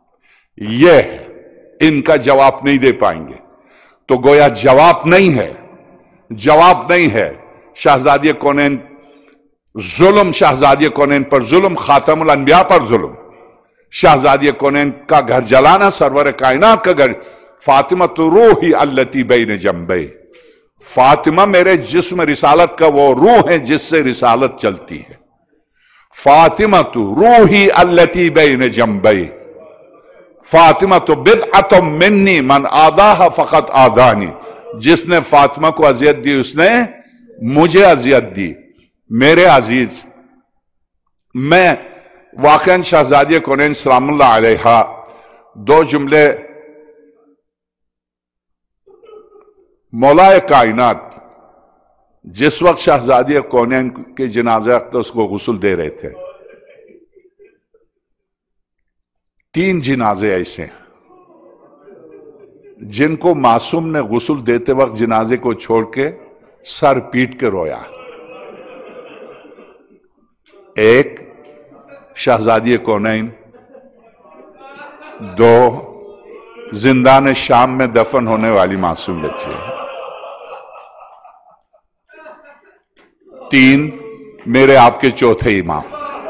यह इनका जवाब नहीं दे पाएंगे। तो गोया जवाब नहीं है, जवाब नहीं है। शहजादी कौनैन जुल्म, शहजादी कौनैन पर जुल्म, खातमुल अंबिया पर जुल्म, शहजादी कौनैन का घर जलाना, सरवर कायनात का घर। फातिमा तो रूही अल्लती बैन जंबे, फातिमा मेरे जिस्म रिसालत का वो रूह है जिससे रिसालत चलती है। फातिमा तो रूही अल्लती बैन जंबे, फातिमा तो बिदअतुम मिन्नी मन आदाहा फकत आदानी, जिसने फातिमा को अजियत दी उसने मुझे अजियत दी। मेरे अजीज, मैं वाकई शहजादी कौनैन सलामुल्लाह अलैहा दो जुमले मौलाए कायनात जिस वक्त शहजादी कौनैन के जनाजा अक़दस को गुस्ल दे रहे थे, तीन जनाजे ऐसे हैं जिनको मासूम ने गुस्ल देते वक्त जनाजे को छोड़ के सर पीट के रोया। एक शहजादी कौनैन, दो जिंदान शाम में दफन होने वाली मासूम बच्ची, तीन मेरे आपके चौथे इमाम।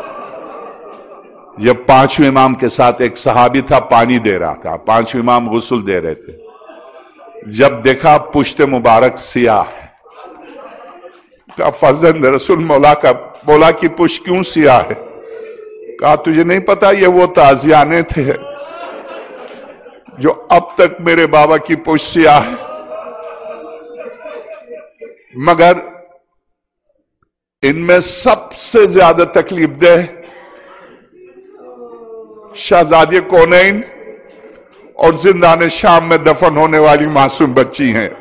जब पांचवें इमाम के साथ एक सहाबी था, पानी दे रहा था, पांचवें इमाम गुस्ल दे रहे थे। जब देखा पुश्ते मुबारक सियाह है, कहा फर्जंद रसूल मौला का मौला की पुश्त क्यों सियाह है? कहा तुझे नहीं पता ये वो ताजियाने थे जो अब तक मेरे बाबा की पुश्त सियाह है, मगर इनमें सबसे ज्यादा तकलीफ दे शहजादी कौनैन और जिंदान शाम में दफन होने वाली मासूम बच्ची हैं।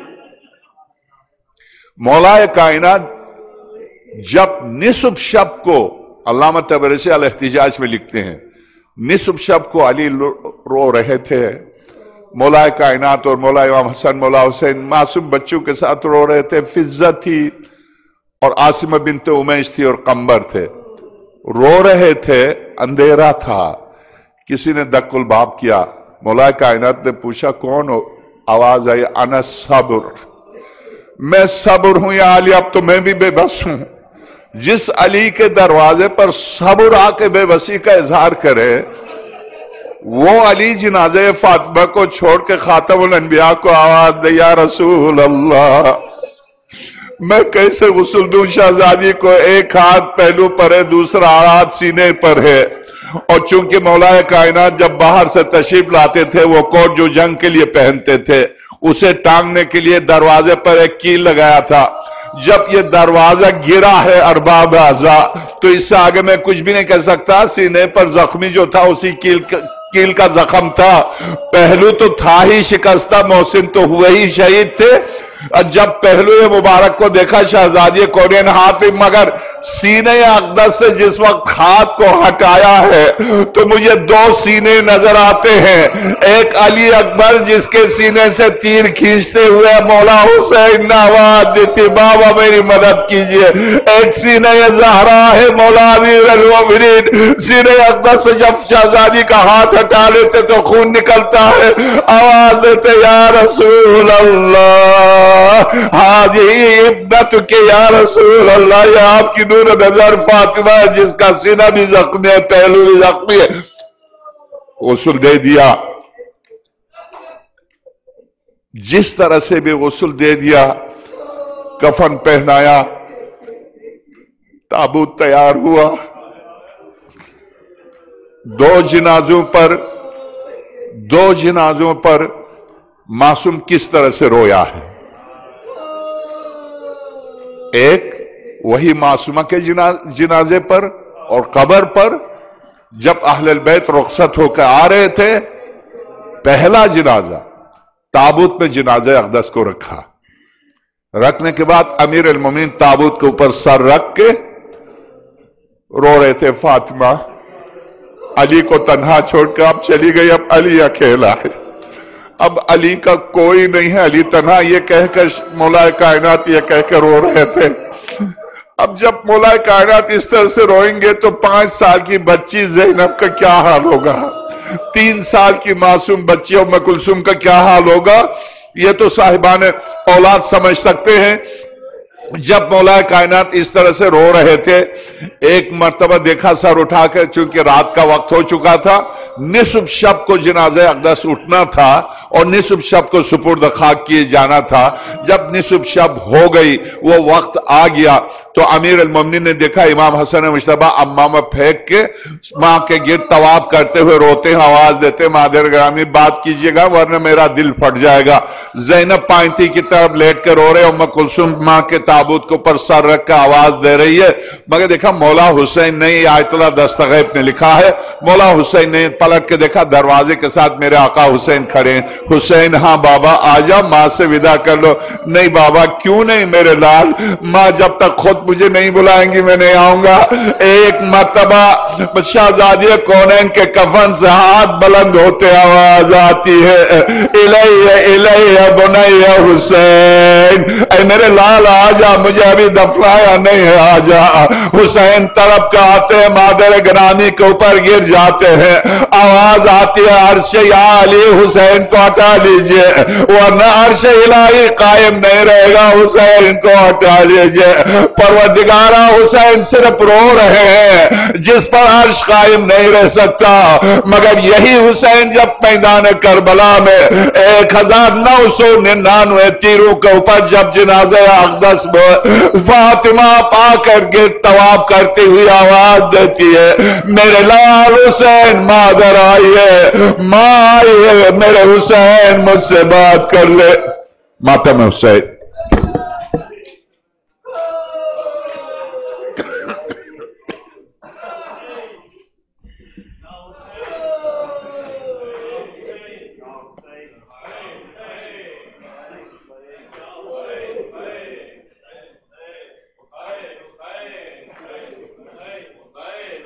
मौलाए कायनात जब निसुब शब को, अल्लामा तबरसी अल-इहतिजाज में लिखते हैं, निसुब शब को अली रो रहे थे, मौलाए कायनात और मौला इमाम हसन मौला हुसैन मासूम बच्चों के साथ रो रहे थे। फिज्जा थी और आसिमा बिनते उमैस थी और कंबर थे, रो रहे थे, अंधेरा था। किसी ने दक्कुल बाब किया, मौला कायनात ने पूछा कौन हो? आवाज आई अना सब्र, मैं सब्र हूं या अली, अब तो मैं भी बेबस हूं। जिस अली के दरवाजे पर सब्र आके बेबसी का इजहार करे, वो अली जनाजे फातिमा को छोड़ के खातमुल अंबिया को आवाज दे या रसूल अल्लाह, मैं कैसे गुस्ल दूं शहजादी को? एक हाथ पहलू पर है, दूसरा हाथ सीने पर है। और चूंकि मौलाए कायनात जब बाहर से तशरीफ लाते थे, वो कोट जो जंग के लिए पहनते थे, उसे टांगने के लिए दरवाजे पर एक कील लगाया था। जब ये दरवाजा गिरा है अरबाब आज़ा, तो इससे आगे मैं कुछ भी नहीं कह सकता। सीने पर जख्मी जो था उसी कील का, कील का जख्म था, पहलू तो था ही शिकस्ता, मोहसिन तो हुए ही शहीद थे। जब पहलू मुबारक को देखा शहजादी कौनैन हाथ, मगर सीने अक़दस से जिस वक्त हाथ को हटाया है तो मुझे दो सीने नजर आते हैं। एक अली अकबर जिसके सीने से तीर खींचते हुए मौला हुसैन ने आवाज देती बाबा मेरी मदद कीजिए। एक सीने ज़हरा है मौला अमीर अल-मोमिनीन, सीने अक़दस से जब शहजादी का हाथ हटा लेते तो खून निकलता है, आवाज देते या रसूल अल्लाह हाज़िही इब्नतुके या रसूल अल्लाह, ये आपकी نور نظر فاطمہ ہے جس کا سینہ بھی زخمی ہے، پہلو بھی زخمی ہے، غسل دے دیا، جس طرح سے بھی غسل دے دیا، کفن پہنایا، تابوت تیار ہوا، دو جنازوں پر دو جنازوں پر معصوم کس طرح سے رویا ہے؟ ایک وہی معصومہ کے جنازے پر اور قبر پر جب اہل البیت رخصت ہو کر آ رہے تھے، پہلا جنازہ تابوت میں جنازہ اقدس کو رکھا، رکھنے کے بعد امیر المومنین تابوت کے اوپر سر رکھ کے رو رہے تھے، فاطمہ علی کو تنہا چھوڑ کر اب چلی گئی، اب علی اکیلا ہے، اب علی کا کوئی نہیں ہے، علی تنہا، یہ کہہ کر مولا کائنات یہ کہہ کر رو رہے تھے۔ اب جب مولا کائنات اس طرح سے روئیں گے تو پانچ سال کی بچی زینب کا کیا حال ہوگا، تین سال کی معصوم بچی ام کلثوم کا کیا حال ہوگا، یہ تو صاحبان اولاد سمجھ سکتے ہیں۔ جب مولا کائنات اس طرح سے رو رہے تھے، ایک مرتبہ دیکھا سر اٹھا کر، چونکہ رات کا وقت ہو چکا تھا، نصف شب کو جنازہ اقدس اٹھنا تھا اور نصف شب کو سپرد خاک کیے جانا تھا۔ جب نصف شب ہو گئی، وہ وقت آ گیا تو امیر المومنین نے دیکھا امام حسن مجتبیٰ امامہ پھینک کے ماں کے گرد طواف کرتے ہوئے روتے ہیں، آواز دیتے، مادر گرامی بات کیجئے گا ورنہ میرا دل پھٹ جائے گا۔ زینب پائنتی کی طرف لیٹ کے رو رہے، ام کلثوم ماں کے تابوت کے اوپر سر رکھ کے آواز دے رہی ہے، مگر دیکھا مولا حسین نے، یہ آیت اللہ دستغیب نے لکھا ہے، مولا حسین نے پلٹ کے دیکھا دروازے کے ساتھ میرے آقا حسین کھڑے ہیں۔ حسین ہاں بابا آجا، ماں سے ودا کر لو۔ نہیں بابا کیوں نہیں میرے لال، ماں جب تک خود مجھے نہیں بلائیں گی میں نہیں آؤں گا۔ ایک مرتبہ شہزادی کونین کے کفن سے ہاتھ بلند ہوتے آواز آتی ہے، الیہ الیہ بنی حسین، اے میرے لال آجا، مجھے ابھی دفنایا نہیں ہے، آجا۔ حسین تڑپ کے آتے ہیں، مادر گرامی کے اوپر گر جاتے ہیں، آواز آتی ہے عرش یا علی حسین کو ہٹا لیجئے ورنہ عرش الہی قائم نہیں رہے گا، حسین کو ہٹا لیجئے۔ پروردگارہ حسین صرف رو رہے ہیں جس پر عرش قائم نہیں رہ سکتا، مگر یہی حسین جب میدان کربلا میں ایک ہزار نو سو ننانوے تیروں کے اوپر جب جنازہ اقدس فاطمہ پا کر کے طواف کرتی ہوئی آواز دیتی ہے، میرے لال حسین مادر آئیے، ماں آئیے، میرے حسین مجھ سے بات کر لے، ماتم حسین۔